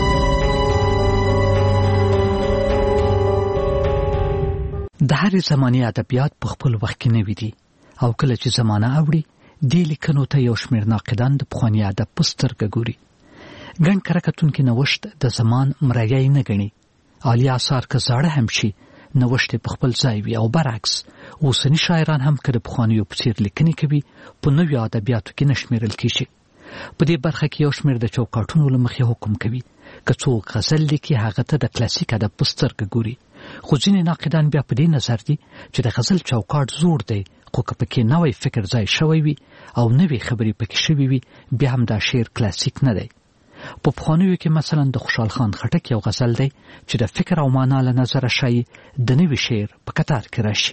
د هر زماني ادبیات په خپل وخت کې نوي دي او کله چې زمانه اوړي دې لیکنو ته یو شمېر ناقدان د پخواني ادب په سترګه ګوري. ګڼ کرکټونکي نوښت د زمان مریی نه ګڼي. عالي آثار که زاړه هم شي نوښت په خپل ځای وي او برعکس اوسني شاعران هم که د پخوانیو په څېر لیکنې کوي په نویو ادبیاتو کې نه شمېرل کېږي. په دې برخه کې یو شمېر د چوکاټونو له مخې حکم کوي. که څوک غزل لیکي هغه ته د کلاسیک ادب په سترګه ګوري. خو ځینې ناقدان بیا په دې نظر دي چې د غزل چوکاټ زوړ دی خو که پکې نوی فکر ځای شوی وي او نوې خبرې پکې شوي وي بیا هم دا شعر کلاسیک نه دی. په پخوانیو کې مثلا د خوشحال خان خټک یو غزل دی چې د فکر او معنا له نظره ښایي د نوي شعر په کتار کې راشي.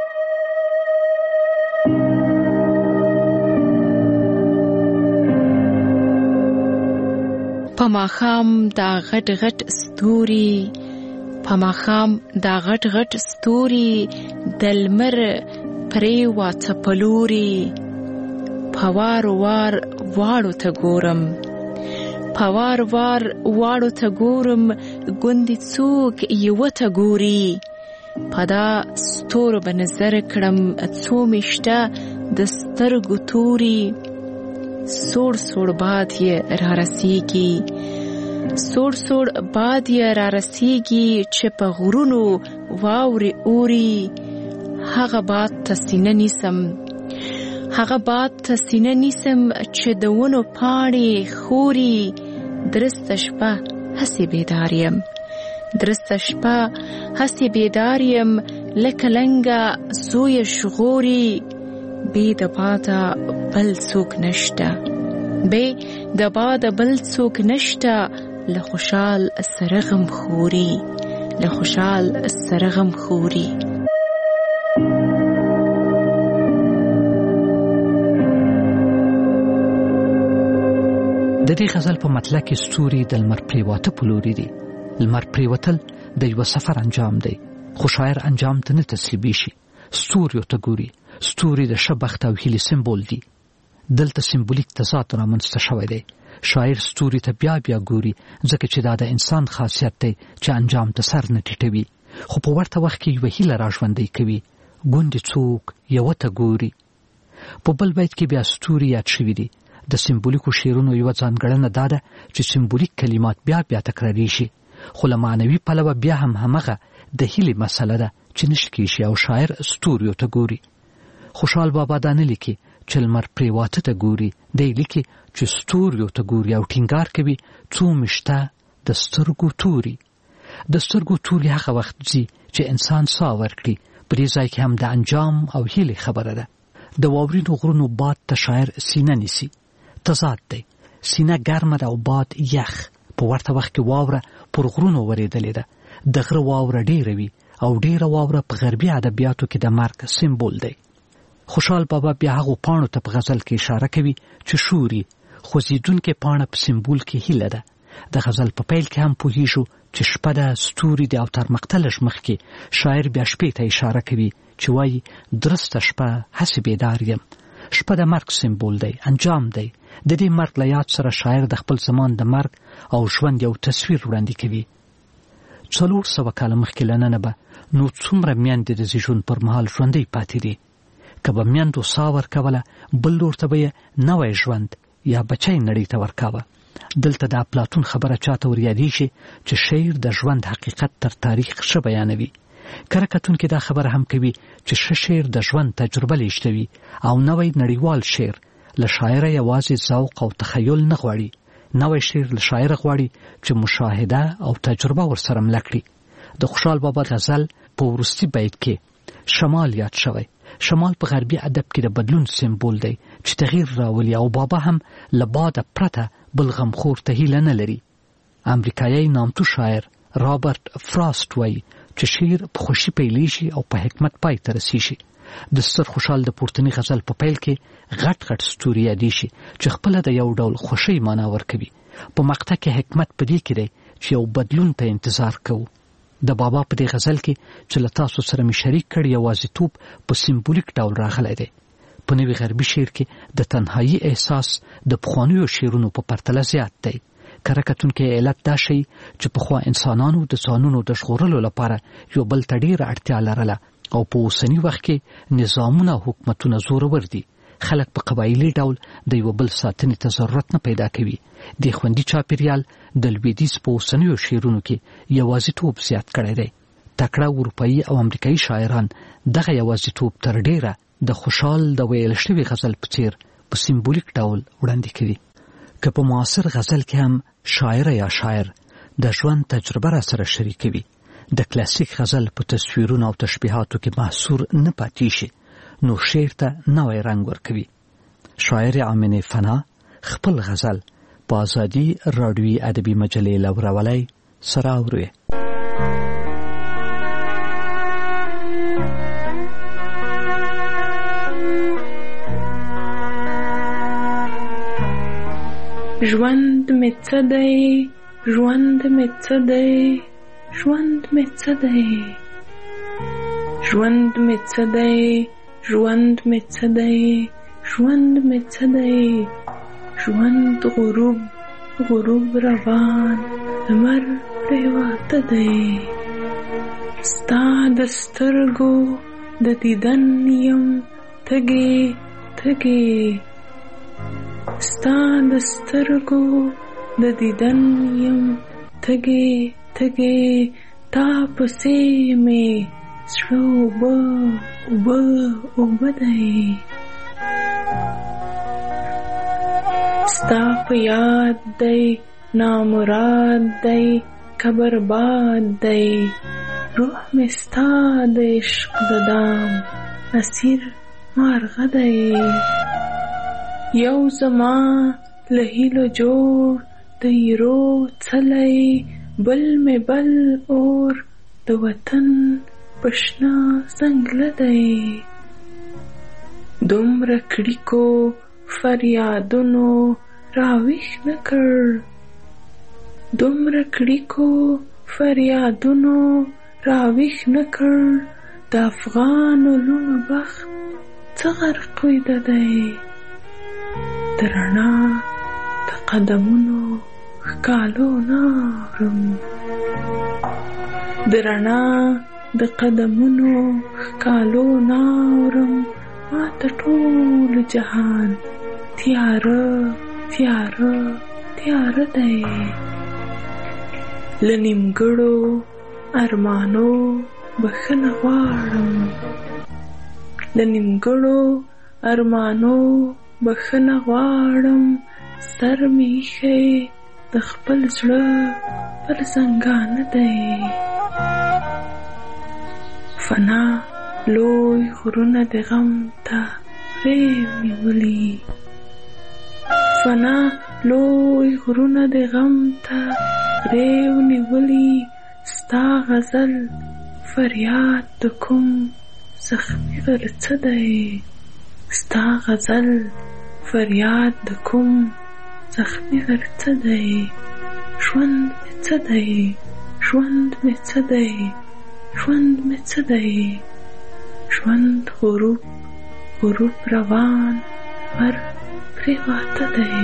په ماښام دا غټ غټ ستوري، په ماښام دا غټ غټ ستوري د لمر پریواته پلوري پوار وار واړو ته ګورم پوار وار واړو ته ګورم ګوندې څوک یو ته ګوري پدا ستورو به نظر کړم څو میشته د سترګو توري سوړ سوړ باد یې را رسیږي سوړ سوړ باد یې را رسیږي چې په غرونو واوري اوري هغه باد ته سینه نیسم هغه باد ته سینه نیسم چې د ونو پاڼې خوري درسته شپه هسې بیدار یم درسته شپه هسې بیدار یم لکه لنګه زویه ژغوري بې د باده بل څوک نشته بې د باده بل څوک نشته له خوشحال سره غم خوري له خوشحال سره غم خوري د دې غزل په مطلع کې ستوري د لمر پریواته پلوري دي لمر پریوتل د یو سفر انجام دی خو شاعر انجام ته نه تسلیمي شي ستوري ته ګوري ستوري د شبخت او هیلې سمبول دي دلته سمبولیک تضاد رامنځته شوی دی شاعر ستوري ته بیا بیا ګوري ځکه چې دا د انسان خاصیت دی چې انجام ته سر نه ټیټوي خو په ورته وخت کې یو هیله راژوندۍ کوي ګوندې څوک یو ته ګوري په بل بیت کې بیا ستوري یاد شوي دي د سمبولیکو شعرونو یو ځانګړنه دا ده چې سمبولیک کلمات بیا بیا تکراري شي خو له معنوي پلوه بیا هم همغه د هیلې مسله ده چې نشي کېږي او شاعر ستوریو ته ګوري خوشحال بابا دا نه لیکي چې لمر پریواته ته ګوري دی لیکي چې ستوریو ته ګوري او ټینګار کوي څو مشته د سترګو توري د سترګو توري هغه وخت ځي چې انسان ساه ورکړي په دې ځای کې هم د انجام او هیلې خبره ده د واورینو غرونو باد ته شاعر سینه نیسي تضاد دی سینه ګرمه ده او باد یخ په ورته وخت کې واوره پر غرونو ورېدلې ده د غره واوره ډېره وي او ډېره واوره په غربي ادبیاتو کې د مرګ سمبول دی خوشحال بابا بیا هغو پاڼو ته په غزل کې اشاره کوي چې شوري خوځېدونکې پاڼه په سمبول کې هیله ده د غزل په پیل کې هم پوهیږو چې شپه ده ستوري دي او تر مقطع لږ مخکې شاعر بیا شپې ته اشاره کوي چې وایي درسته شپه هسې بیدار یم شپه د مرګ سمبول دی انجام دی د دې مرګ له یاد سره شاعر د خپل زمان د مرګ او ژوند یو تصویر وړاندې کوي 400 کاله مخکې له ننه به نو څومره میندې د زیږون پر مهال ژوندۍ پاتې دي که به میندو ساه ورکوله بل لور ته به یې نوی ژوند یا بچی نړۍ ته ورکاوه دلته د اپلاتون خبره چاته وریادېږي چې شعر د ژوند حقیقت تر تاریخ ښه بیانوي کره کتونکي دا خبره هم کوي چې ښه شعر د ژوند تجربه لیږدوي او نوی نړیوال شعر له شاعره یوازې ذوق او تخیل نه غواړي نوی شعر له شاعر غواړي چې مشاهده او تجربه ورسره مله کړي د خوشحال بابا غزل په وروستي بیت کې شمال یاد شوی شمال په غربي ادب کې د بدلون سمبول دی چې تغییر راولي او بابا هم له باده پرته بل غمخور ته هیله نه لري امریکایي نامتو شاعر رابرټ فراسټ وایي چې شعر په خوشي پیلېږي او په حکمت پای ته رسیږي د ستر خوشحال د پورتني غزل په پیل کې غټ غټ ستوري یادې شي چې خپله د یو ډول خوشۍ معنا ورکوي په مقطع کې حکمت په دې کې دی چې یو بدلون ته انتظار کوو د بابا په دې غزل کې چې له تاسو سره مې شریک کړ یوازیتوب په سمبولیک ډول راغلی دی په نوي غربي شعر کې د تنهایی احساس د پخوانیو شعرونو په پرتله زیات دی کره کتونکي علت دا شي چې پخوا انسانانو د ځانونو د ژغورلو لپاره یو بل ته ډېره اړتیا لرله او په اوسني وخت کې نظامونه او حکومتونه زورور دي خلک په قبایلي ډول د یو بل ساتنې ته ضرورت نه پیدا کوي د خوندي چاپیریال د لویدیځ په اوسنیو شعرونو کې یوازیتوب زیات کړی دی تکړه اروپایي او امریکایي شاعران دغه یوازیتوب تر ډېره د خوشحال د ویل شوي غزل په څیر په سمبولیک ډول وړاندې کوي که په معاصر غزل کې هم شاعر یا شاعر د ژوند تجربه را سره شریکوي د کلاسیک غزل په تصویرونو او تشبیهاتو کې محصور نه پاتې شي نو شعر ته نوی رنګ ورکوي شاعر آمنه فنا خپل غزل په ازادي راډیوي ادبي مجلې لورولی سره اوري ژوند مې څه دی ژوند مې څه دی ژوند مې څه دی ژوند مې څه دی ژوند مې څه دی ژوند مې څه دی ژوند غروب غروب روان لمر پرېواته دی ستا د سترګو د دیدن یم تږې تږې ستا د سترګو د دیدن یم تږې تږې تا پسې مې زړه اوبه اوبه اوبه دی ستا په یاد دی نامراد دی قبر باد دی روح مې ستا د عشق د دام اسیر مارغه دی یو زما له هیلو جوړ د ایرو څلی بل مې بل اور د وطن پشنا زنګله دی دومره کړیکو فریادونو راویښ نه کړ دومره کړیکو فریادونو راویښ نه کړ د افغانو لونو بخت څه غرق ویده دی د رڼا د قدمونو ښکالو نه اورم د رڼا د قدمونو ښکالو نه اورم ما ته ټول جهان تیاره تیاره تیاره دی له نیمګړو ارمانو بخښنه غواړم له نیمګړو ارمانو بخښنه غواړم سر مې ایښی د خپل زړه پر زنګانه دی فنا لوی غرونه د غم ته غریو نیولي فنا لوی غرونه د غم ته غریو نیولي ستا غزل فریاد د کوم زخمي غر څه دی ستا غزل فریاد د کوم زخمي غر څه دی ژوند مې څه دی ژوند مې څه دی ژوند مې څه دی ژوند غروب غروب روان ور پرېواته دی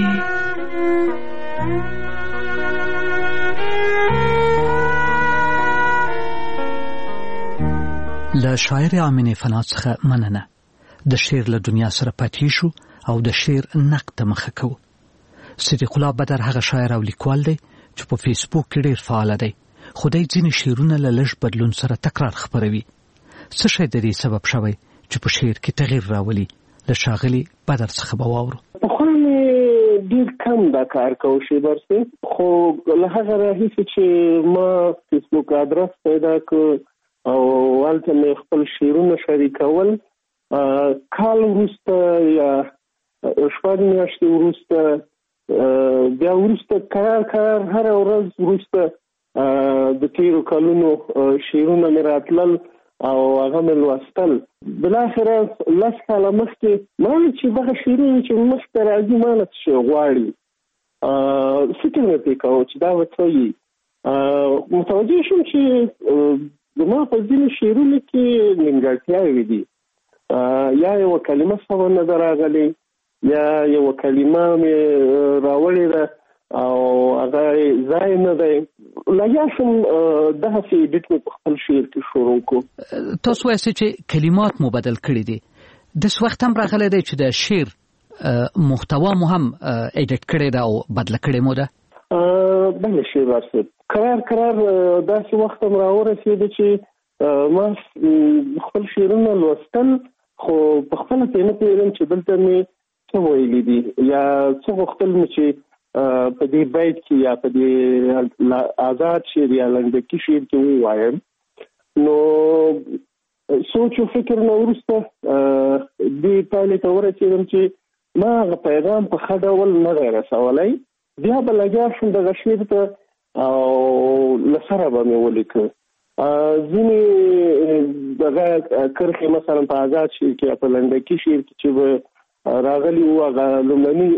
له شاعر امینه فنا څخه مننه د شعر له دنیا سره پاتې شو او د شعر نقد ته مخه کوو صدیق الله بدر هغه شاعر او لیکوال دی چې په فیسبوک کې ډېر فعال دی خدای ځینې شعرونه له لږ بدلون سره تکرار خپروي څه شی د دې سبب شوی چې په شعر کې تغییر راولي له ښاغلي بدر څخه به واورو پخوا مې ډېر کم دا کار کوو شیبرسي خو له هغه راهیسې چې ما فیسبوک آدرس پیدا کړ او هلته مې خپل شعرونه شریکول کال وروسته یا شپږ میاشتې وروسته بیا وروسته کرار هره ورځ وروسته د تیرو کلونو شعرونه مې راتلل او هغه مې لوستل بالاخره 10 کاله مخکې ما چې دغه شعرونه چې مخته راځي ما نه څه غواړي فکر مې پرې کوه چې دا به څه وي متوجه شوم چې زما په ځینو شعرونو کې نیمګړتیاوې دي یا یوه کلمه سمه نه ده راغلې یا یوه کلمه مې راوړې ده او هغه ځای نه دی لګیا شوم دغسې ایډیټ مې په خپل شعر کې شروع کړو تاسو وایئ چې کلمات مو بدل کړي دي داس وخت هم راغلی دی چې د شعر محتوا مو هم ایډیټ کړې ده او بدله کړې مو ده بله شیبر صاحب کرار داسې وخت هم راورسېده چې ما خپل شعرونه لوستل خو په خپله پرې نه پوهېدم چې دلته مې څه ویلي دي یا څه غوښتل مې چې په دې بیت کې یا په دې آزاد شعر یا لنډکي شعر کې ووایم نو سوچ او فکر نه وروسته دې پایلې ته ورسېدم چې ما هغه پیغام په ښه ډول نه دی رسولی بیا به لګیا شوم دغه شعر ته او له سره به مې ولیکه ځینې دغه کرښې مثلا په آزاد شعر کې یا په لنډکي شعر کې چې به راغلي وو هغه لومړني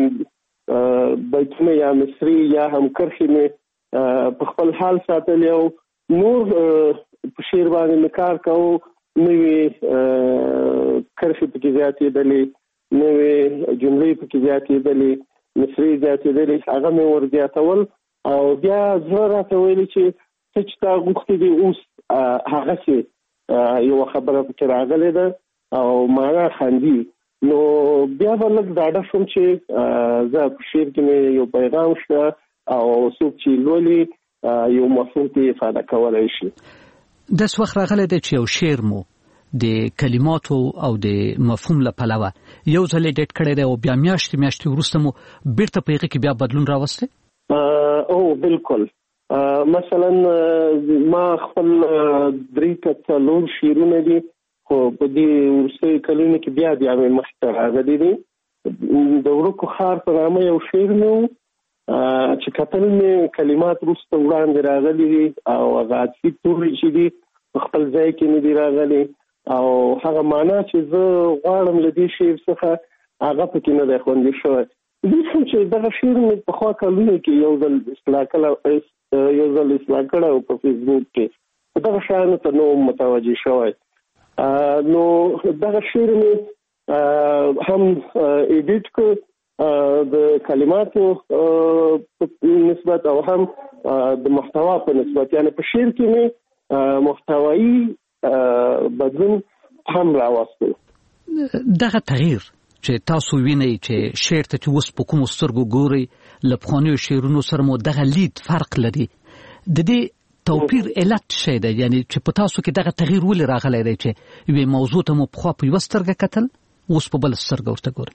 بیتونه یا مصري یا هم کرښې مې په خپل حال ساتلې او نور په شعر باندې مې کار کوو نوې کرښې پکې زیاتېدلې، نوې جملې پکې زیاتېدلې، مصري زیاتېدلې، هغه مې ور زیاتول او بیا زه راته ویلې چې څه چې تا غوښتي دي اوس هغسې یوه خبره پکې راغلې ده او معنا خندي. نو بیا به لږ ډاډه شوم چې زه په شعر کې مې یو پیغام شته او څوک چې لولي یو مفهوم ته افاده کولی شي. داس وخت راغلی دی چې یو شعر مو د کلماتو او د مفهوم له پلوه یو ځل ډیټ کړی دی او بیا میاشتې وروسته مو بیرته په هغې کې بیا بدلون راوستی؟ او بالکل. مثلا ما خپل 3-4 شعرونه دي خو په دې وروستیو کلونو کې بیا مې مخته راغلي دي. د ورکو خار په نامه یو شعر مې و چې کتل مې کلمات وروسته وړاندې راغلي دي او هغه عطفي توري چې دي په خپل ځای کې نه دي راغلي او هغه معنا چې زه غواړم له دې شعر څخه هغه پکې نه دی خوندي شوی. زه هم چې دغه شعر مې پخوا کلونو کې یو ځل اصلاح کړی په فیسبوک کې دغه شیانو ته نه وم متوجه شوی. نو دغه شعر مې هم ایډیټ کړ د کلماتو نسبت او هم د محتوا په نسبت، یعنی په شعر کې مې محتوایی بدلون هم راوستل. دغه تغییر چې تاسو وینئ چې شعر ته چې اوس په کومو سترګو ګورئ له پخوانیو شعرونو سره مو دغه لید فرق لري، د دې توپیر علت څه دی؟ یعنی چې په تاسو کې دغه تغییر ولې راغلی دی چې یوې موضوع ته مو پخوا په یوه سترګه کتل اوس په بله سترګه ورته ګورئ؟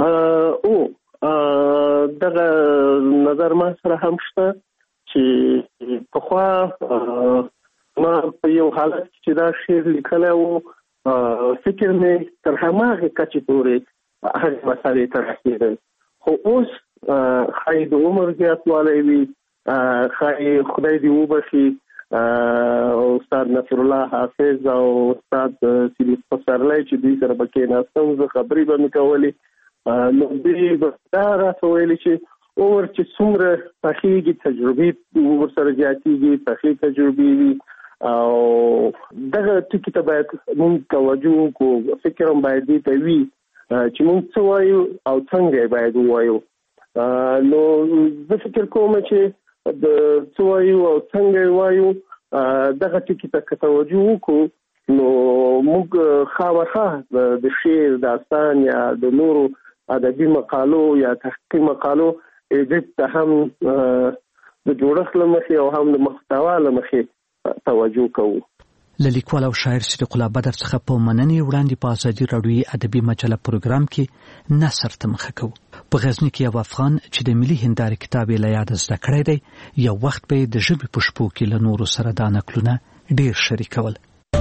دغه نظر ما سره هم شته چې پخوا ما په یو حالت چې دا شعر لیکلی و فکر مې تر هماغې کچې پورې هغې مسالې ته رسېدی، خو اوس ښایي د عمر زیاتوالی وي، ښایي خدای دې وبخي استاد نصر الله حافظ او استاد سیدی پسرلی چې دوی سره به کېناستم زه خبرې به مې کولې، نو دوی به دا راته ویلې چې عمر چې څومره پخېږي تجربې ورسره زیاتېږي، پخې تجربې وي او دغه ټکي ته باید مونږ توجه وکړو. فکر هم باید دې ته وي چې مونږ څه وایو او څنګه یې باید ووایو. نو زه فکر کوم چې د څه وایو او څنګه یې وایو دغه ټکي ته که توجه وکړو نو موږ خامخا د شعر، داستان یا د نورو ادبي مقالو یا تحقیقي مقالو ایډیټ ته هم د جوړښت له مخې او هم د محتوا له مخې توجه کوو. له لیکوال او شاعر صدیق الله بدر څخه په مننې وړاندې په ازادي راډیوي ادبي مجله پروګرام کې نثر ته مخه کوو. په غزني کې یو افغان چې د ملي هندارې کتاب یې له یاده زده کړی دی، یو وخت به یې د ژبې په شپو کې له نورو سره دا نکلونه ډېر شریکول.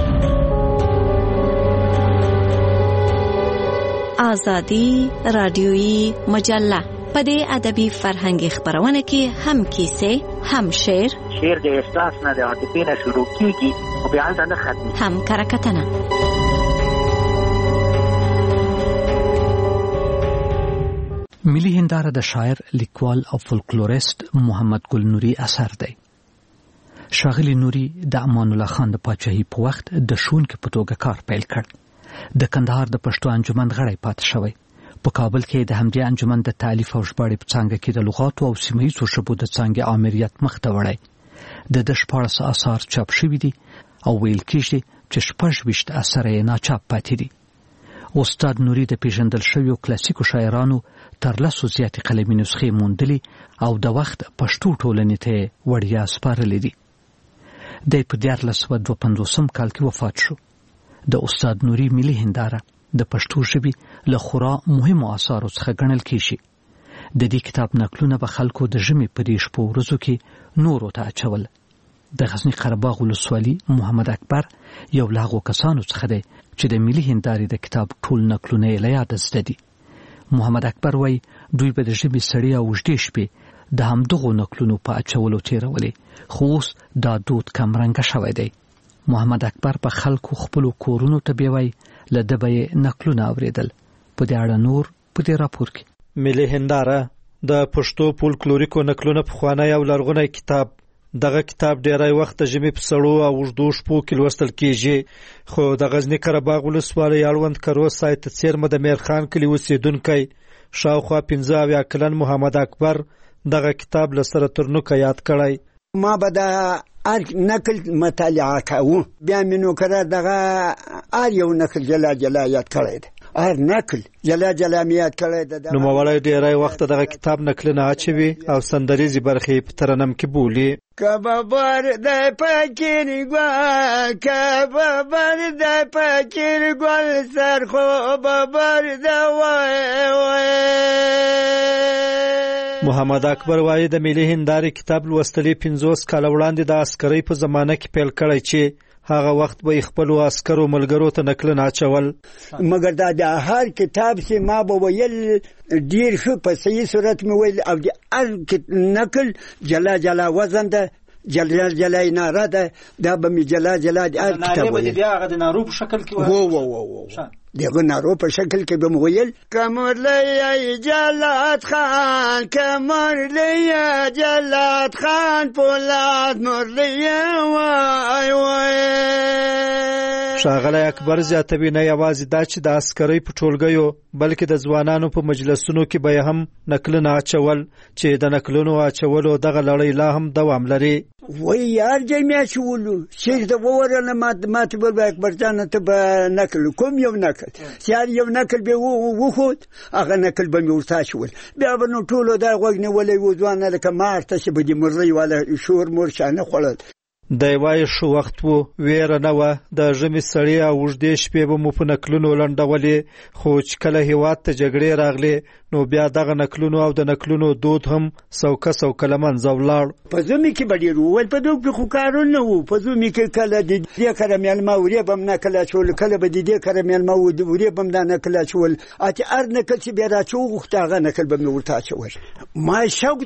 ازادي راډیوي مجله په دې ادبي فرهنګي خبرونه کې هم کیسې، هم شعر د احساس نه د عاطفې نه شروع کیږي او بیا هلته نه ختمي، هم کرکټنه. ملي هنداره د شاعر، لیکوال او فولکلوریست محمد ګل نوري اثر دی. ښاغلي نوري د امان الله خان د پاچاهۍ په وخت د ښوونکي په توګه کار پیل کړ. د کندهار د پښتو انجمن غړی پاتې شوی. په کابل کې د همدې انجمن د تالیف او ژباړې په څانګه کې د لغاتو او سیمهیزو ژبو د څانګې آمریت مخ ته وړی. د 14 اثار چاپ شوي دي او ویل کېږي چې 26 اثر یې ناچاپ پاتې دي. استاد نوري د پیژندل شویو کلاسیکو شاعرانو تر 10 زیاتې قلمي نسخې موندلي او د وخت پښتو ټولنې ته وړیا سپارلې دي. د 1952 کال کې وفات شو. د استاد نوري ملي هنداره د پښتو ژبې له خورا مهمو اثارو څخه ګڼل کېږي. د دې کتاب نقلونه به خلکو د ژمي په دې شپو ورځو کې نورو ته اچول. د غزني قره باغ ولسوالي محمد اکبر یو له هغو کسانو څخه دی چې د ملي هندارې د کتاب ټول نقلونه یې له یاده زده دي. محمد اکبر وایي دوی به د ژمي سړې او اوږدې شپې د همدغو نقلونو په اچولو تېرولې، خو اوس دا دود کمرنګه شوی دی. محمد اکبر په خلکو خپلو کورونو ته بیوي له ده به یې نقلونه اورېدل. په دې اړه نور په دې راپور کې. ملي هنداره د پښتو فولکلوریکو نقلونه پخوانی او لرغونی کتاب دغه کتاب ډیری وخت د ژمي په سړو او اوږدو شپو کې لوستل کیږي، خو د غزنی قره باغ ولسوالۍ اړوند کروز سایت څیرمه د میرخان کلي اوسیدونکی شاوخوا 15 کلن محمد اکبر دغه کتاب له سره تر نوکه یاد کړی. ما به د نقل مطالعه کوو، بیا مې نو کړه دغه یو نقل جلا جلا یاد کړی دی، نقل جلا جلا مې یاد کړی دی. نوموړی ډیری وخت دغه کتاب نقلونه اچوي او سندریزې برخې په ترنم کې بولي. کبابر د پکیر ګل، کبابر د پکیر ګل، سر خو بابر د وای. محمد اکبر وایي د ملي هندارې کتاب لوستلې 50 کاله وړاندې د عسکرۍ په زمانه کې پیل کړی چې هغه وخت به خپلو عسکرو ملګرو ته نقلونه اچول. مګر دا د هر کتاب چې ما به ویل ډېر ښه په صحیح صورت مې ویل، او د هر نقل جلا جلا وزن ده، جلا جلا ناره ده، دا به مې جلا جلا د هر کتاب ویل. بیا هغه د نارو په شکل کې دغه نارو په شکل کې به مې ویل. کمرلی جلات خان، کمرلی جلات خان، پولاد مرلی وای وای. ښاغلی اکبر زیاتوي نه یوازې دا چې د عسکرۍ په ټولګیو بلکې د ځوانانو په مجلسونو کې به هم نقلونه اچول چې د نقلونو اچولو دغه لړۍ لا هم دوام لري. وای یار جمع اچولو چې د وورنه ماته بل اکبر جان ته به نقل کوم یو نقل سیار یو نقل به وخود هغه نقل به ورته اچول، بیا به نو ټولو دا غوږ نیولې و ځوانه لکه مارته چې به د مرغۍ والا شور مور شانه خوړل. د وای شو وخت وو، ویره نه وه، د ژمي سړې او اوږدې شپې به مو په نقلونو لنډولې، خو چې کله هېواد ته جګړې راغلې نو بیا دغه نقلونو او د نقلونو دود هم سوکه له منځه ولاړ. په ژمي کې به ډېر وویل، په دوی کې خو کارونه نه وو. په ژمي کې کله د دې کره میلمه ورې به م نقل اچول، کله به د دې کره میلمه ورې به م دا نقل اچول، چې هر نقل چې بیا راچو غوښته هغه نقل به مې ورته اچول. ما شوق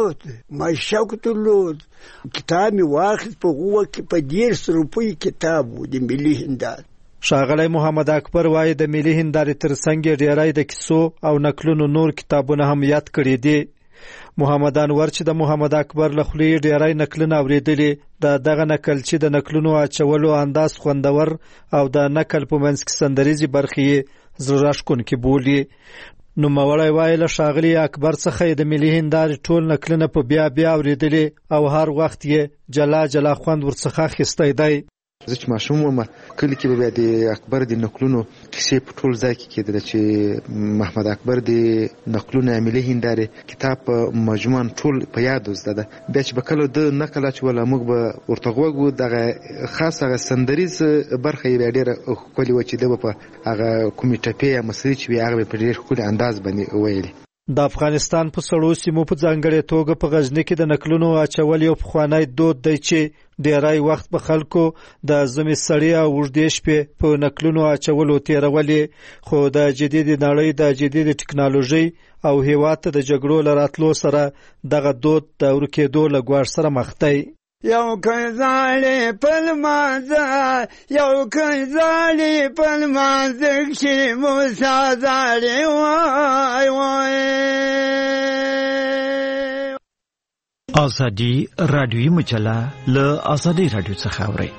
درلود. کتاب مې واخیست، په غوږ کې په 150 روپۍ کتاب و د ملي هندارې. ښاغلی محمد اکبر وایي د ملي هندارې ترڅنګ ډیری د کیسو او نقلونو نور کتابونه هم یاد کړي دي. محمد انور چې د محمد اکبر له خولې ډیری نقلونه اورېدلي، دغه نقل چې د نقلونو اچولو انداز خوندور او د نقل په منځ کې سندریزې برخې یې زړه راښکونکې بولي. نوموړی وایي له ښاغلي اکبر څخه د ملي هندارې ټول نقلونه په بیا اورېدلي او هر وخت یې جلا جلا خوند ورڅخه اخیستی دی. زه چې ماشوم وم کلي کې به بیا د اکبر د نقلونو کیسې په ټول ځای کې کېدله چې محمد اکبر د نقلونه ملي هندارې کتاب په مجموعاً ټول په یادو زده ده. بیا چې به کله د نقل اچوله موږ به ورته غوږ وو، دغه خاص هغه سندریز برخه یې بیا ډېره ښکلې وه چې ده به په هغه کومې ټپې یا مسلې چې وي هغه به په ډېر ښکلي انداز باندې ویلې. د افغانستان په سړو سیمو په ځانګړې توګه په غزني کې د نقلونو اچول یو پخوانی دود دی چې ډیری وخت په خلکو د ژمي سړې او اوږدې شپې په نقلونو اچولو تېرولې، خو د جدید نړۍ د جدید ټکنالوژۍ او هېواد ته د جګړو له راتلو سره دغه دود د ورکېدو له ګواښ سره مخ دی. یو کنزالی پلمانزه کشی موسا زالی وای وای. آزادی رادیویی مجله له آزادی رادیو څخه اورئ.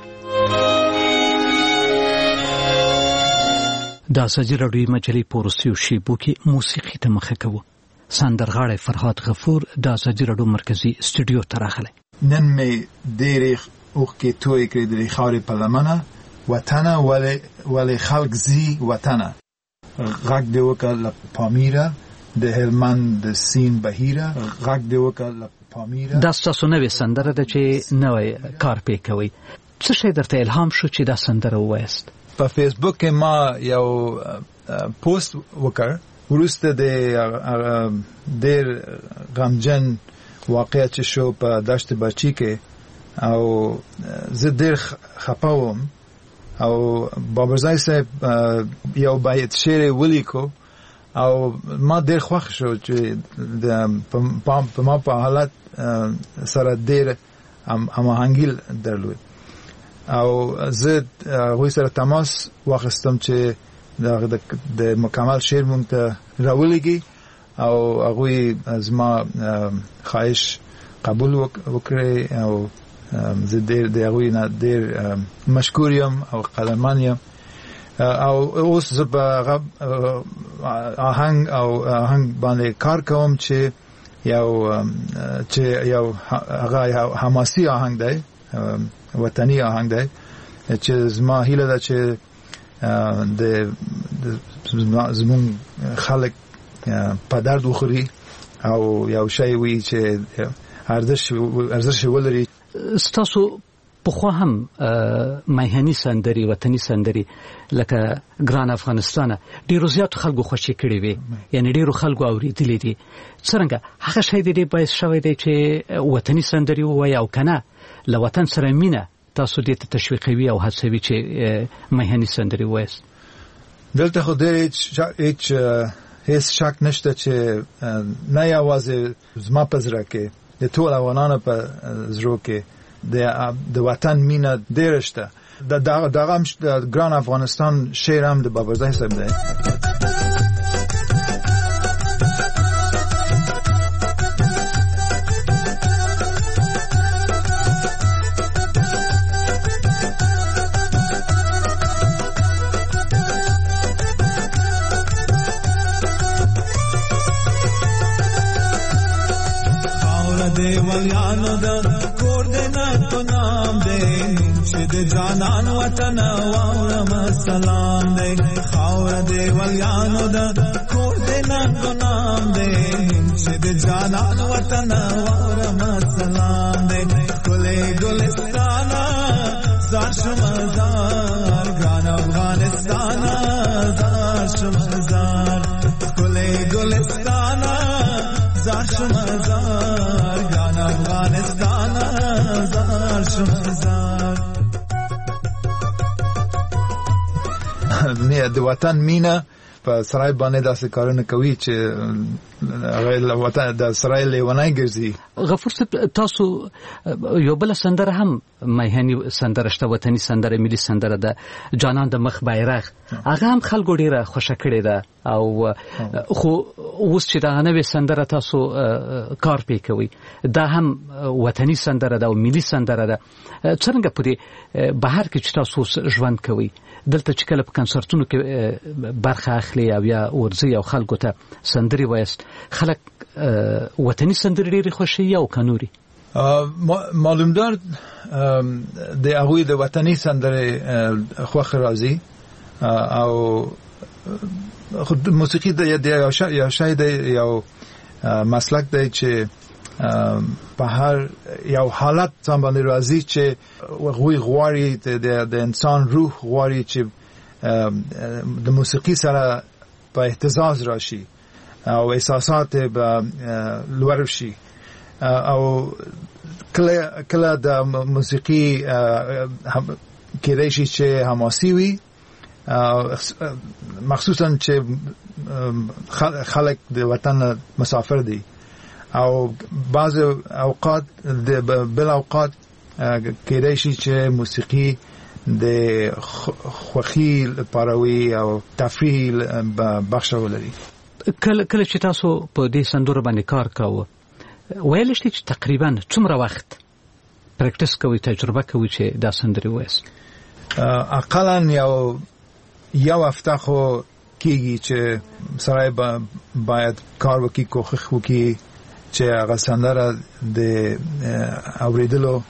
د آزادی رادیویی مجلې په وروستیو شیبو کې موسیقي ته مخه کوو. سندرغاړی فرهاد غفور د آزادی رادیو مرکزي سټوډیو ته راغلی. نن می ډېرې اوښکې تویې کړې د خاورې په لمنه، وطنه ولې خلک ځي وطنه. غږ دې وکړه له پامیره، د هلمند د سیند بهیره، غږ دې وکړه له پامیره. دا ستاسو نوې سندره ده چې نوی کار پې کوئ. څه شی درته الهام شو چې دا سندره ووایاست؟ په فیسبوک کې ما یو پوسټ وکړ وروسته د ډېر غمجن واقعه چې شو په دشت بچی کې، او زه ډېر خپه وم او بابرزای صاحب یو بیت شعر ولیکو او ما ډېر خوښ شو چې په ما په حالت سره ډېر هماهنګي درلود او زه هغوی سره تماس واخیستم چې د مکمل شعر مونږ ته راولیږي او هغوی زما خواهش قبول وکړي او زه ډېر د هغوی نه ډېر مشکور یم او قدرمن یم او اوس زه په آهنګ باندې کار کوم چې یو هغه حماسي آهنګ دی وطني آهنګ دی چې زما هیله ده چې زمونږ خلک په درد وخوري او یو شی وي چې ارزش ولري. ستاسو پخوا هم میهني سندري وطني سندري لکه ګران افغانستان ډیرو زیاتو خلکو خوښي کړې وي، یعنی ډیرو خلکو اوریدلې دي. څنګه هغه شی دی باعث شوی دی چې وطني سندري ووایي او کنه له وطن سره مینه تاسو دې ته تشویقوي او هڅوي چې میهني سندري ووایي؟ دلته خو هیڅ شک نشته چې نه یوازې زما په زړه کې د ټول افغانانو په زړه کې د وطن مینه ډېره شته. دغه هم ګران افغانستان شعر هم د بابرزی صاحب دی. دیوالیانو دا کور دینا تو نام دے نمشد جانان وطن وارم سلام دے خاور دیوالیانو دا کور دینا تو نام دے نمشد جانان وطن وارم سلام دے گلے گلستانا زار شمزار گان افغانستانا زار شمزار گلے گلستانا زار شمزار گان افغانستان زار شمزار. نه د وطن مینه په سرای باندې داسې کارونه کوي چې هغه وطن د سرای لیونای ګرځي. غفور صاحب تاسو یو بل سندره هم میهني سندره شته، وطني سندره، ملي سندره ده، جانان د مخ بیرغ. هغه هم خلکو ډیره خوښه کړې ده او خو اوس چې دا نوې سندره تاسو کار پې کوي دا هم وطني سندره ده او ملي سندره ده. څنګه په دې بهر کې چې تاسو ژوند کوي دلته چې کله په کنسرتونو کې برخه اخلي او یا ورځي او خلکو ته سندري وایست، خلک وطني سندري ډېرې خوښوي او که نورې؟ معلومدار د هغوی د وطني سندرې خوښ راځي او موسیقي د یو شی دی، یو مسلک دی چې په هر یو حالت ځان باندې راځي چې هغوی غواړي د انسان روح غواړي چې د موسیقي سره په اهتزاز راشي او احساسات به لوړ شي او کله د موسیقي کېدای شي چې حماسي وي، مخصوصا چې خلک د وطن مسافر دي او بعض اوقات بل اوقات کېدای شي چې موسیقي د خوښي لپاره وي او تفریح بخش ولري. کله چې تاسو په دې سندرو باندې کار کاوه ویل شئ چې تقریبا څومره وخت پریکټیس کوئ، تجربه کوئ چې دا سندرې وایست؟ اقلا یو هفته خو کېږي چې سړی باید کار وکړي، کوښښ وکړي چې هغه سندره د اورېدلو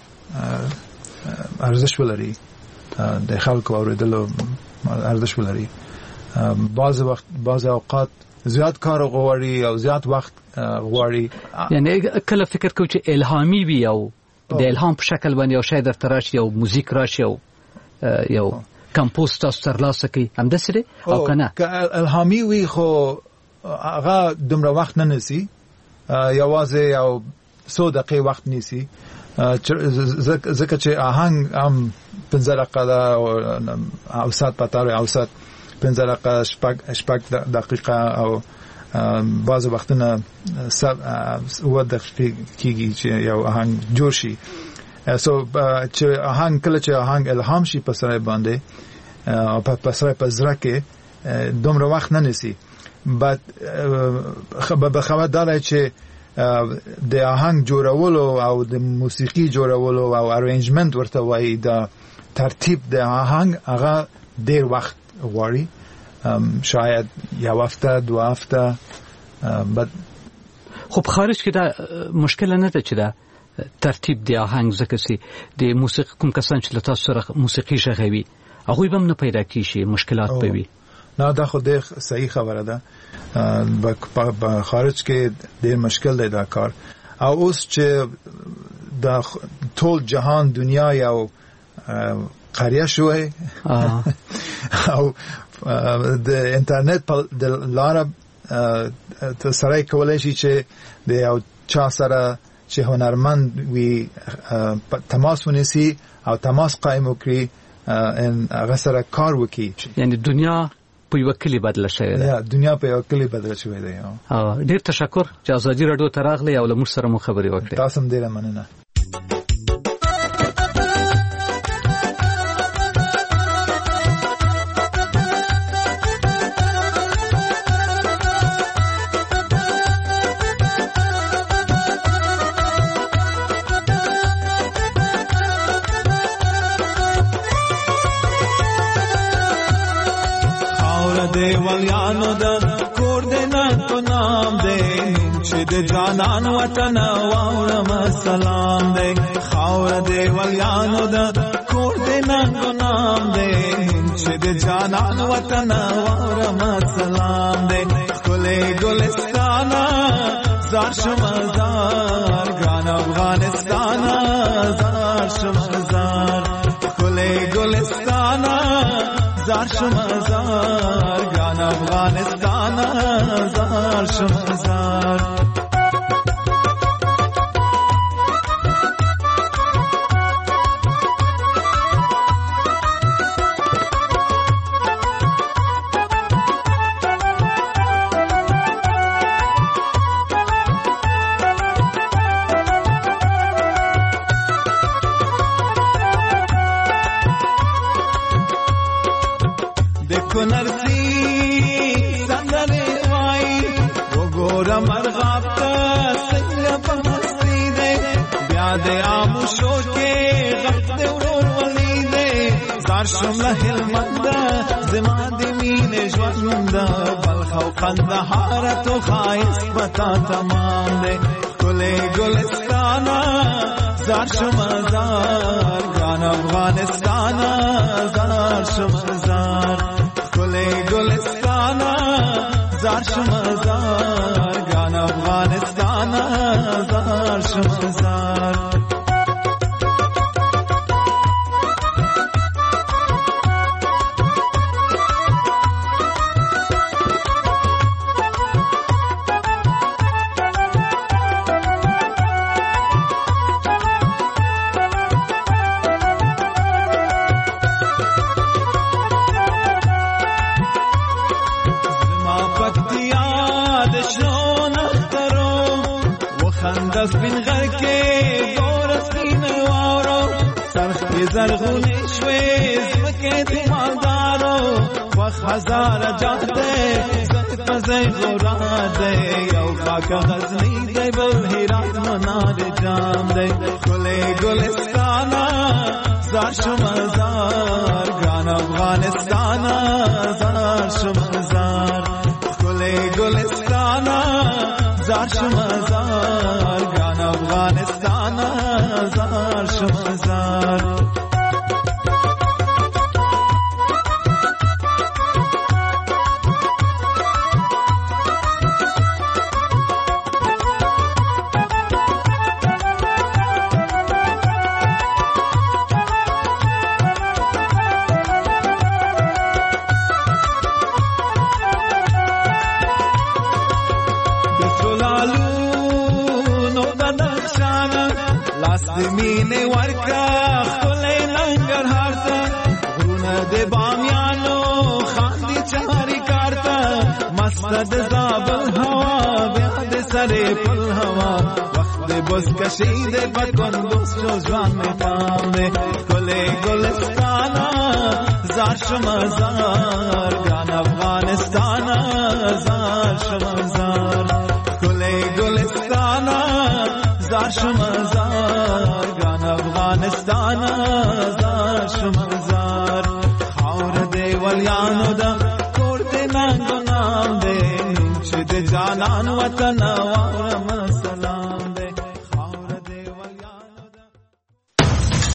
ارزش ولري، د خلکو اورېدلو ارزش ولري. بعض اوقات زیات کار غواړي او زیات وخت غواړي. یعنی کله فکر کوي چې الهامي وي او د الهام په شکل باندې یو شی درته راشي او موزیک راشي او یو کمپوز تاسو ترلاسه کوي، همداسې دی او که نه؟ که الهامي وي خو هغه دومره وخت نه نیسي، یوازې یو څو دقیقې وخت نیسي، ځکه چې آهنګ هم 15 دقیقه ده او اوسط په طور اوسط 15 دقیقه شپږ دقیقه او بعض وختونه 7 دقیقې کېږي چې یو آهنګ جوړ شي. چې آهنګ کله چې آهنګ الهام شي په سړی باندې او په سړی په زړه کې دومره وخت نه نیسي. به خبردار دی چې د آهنګ جوړولو او د موسیقي جوړولو او ارینجمنت ورته وایي دا ترتیب د آهنګ هغه ډیر وخت غواړي شاید یو هفته 2 هفته خو په خارج کې دا مشکل نه ده چې دا ترتیب د آهنګ ځکه چې د موسیقي کوم کسان چې تاسو سره موسیقي ژغوي هغه به نه پیدا کیږي مشکلات به وي نه دا خو ډېر صحیح خبره ده په خارج کې ډېر مشکل دی دا کار او اوس چې د ټول جهان دنیا یو قریه شوی او د انټرنیټ په لاره ته سره کولای شي چې د یو چا سره چې هنرمند وي تماس ونیسي او تماس قائم وکړي هغه سره کار وکړي یعنی دنیا په یو کلی بدله شوې ده دنیا په یو کلی بدله شوې ده ډېر تشکر چې ازادي رادیو ته راغلی او له موږ سره مو خبرې وکړې تاسو هم ډېر مننه دیوالیانو دا کور دینا تو نام دے نوچه دے جانان وطن واورم سلام دے خاور دیوالیانو دا کور دینا تو نام دے نوچه دے جانان وطن واورم سلام دے کلے گلستانا زار شمزار گران افغانستانا زار شمزار کلے گلستانا زار شمزار گران افغانستانا زار شمزار شمله هلمند زما د مینې ژوند بلخ او قندهار تو خایس پتا تمام دې کله ګلستانا زار شمزار ګان افغانستان زار شمزار کله ګلستانا زار شمزار ګان افغانستان زار شمزار سپین غر کې ګور سپین وارو سرخ زرغونې شوې زمکه دې مالدارو وخ هزار جاته زت پزې غورا دې یو پاک غزنی دې بل هرات منار جام دې کله ګلستانا زار شمزار ګان افغانستان زار شمزار کله ګلستانا زار شمزار ګان افغانستان زار شمزار مینه ورکا خلې ننګرهار ته غرونه د بامیانو خاندي چاري کارته مست د زابل هوا بیا د سره په هوا وخت بس کشي د بکوندوس ځوان مې پام دې خلې ګلستانا زار شمزار ګان افغانستان زار شمزار خلې ګلستانا زار شمزار ګران افغانستان زار شمزار خاور دی ولیانو دا کور دی ننګ نام دی چې د جانان وطن وارم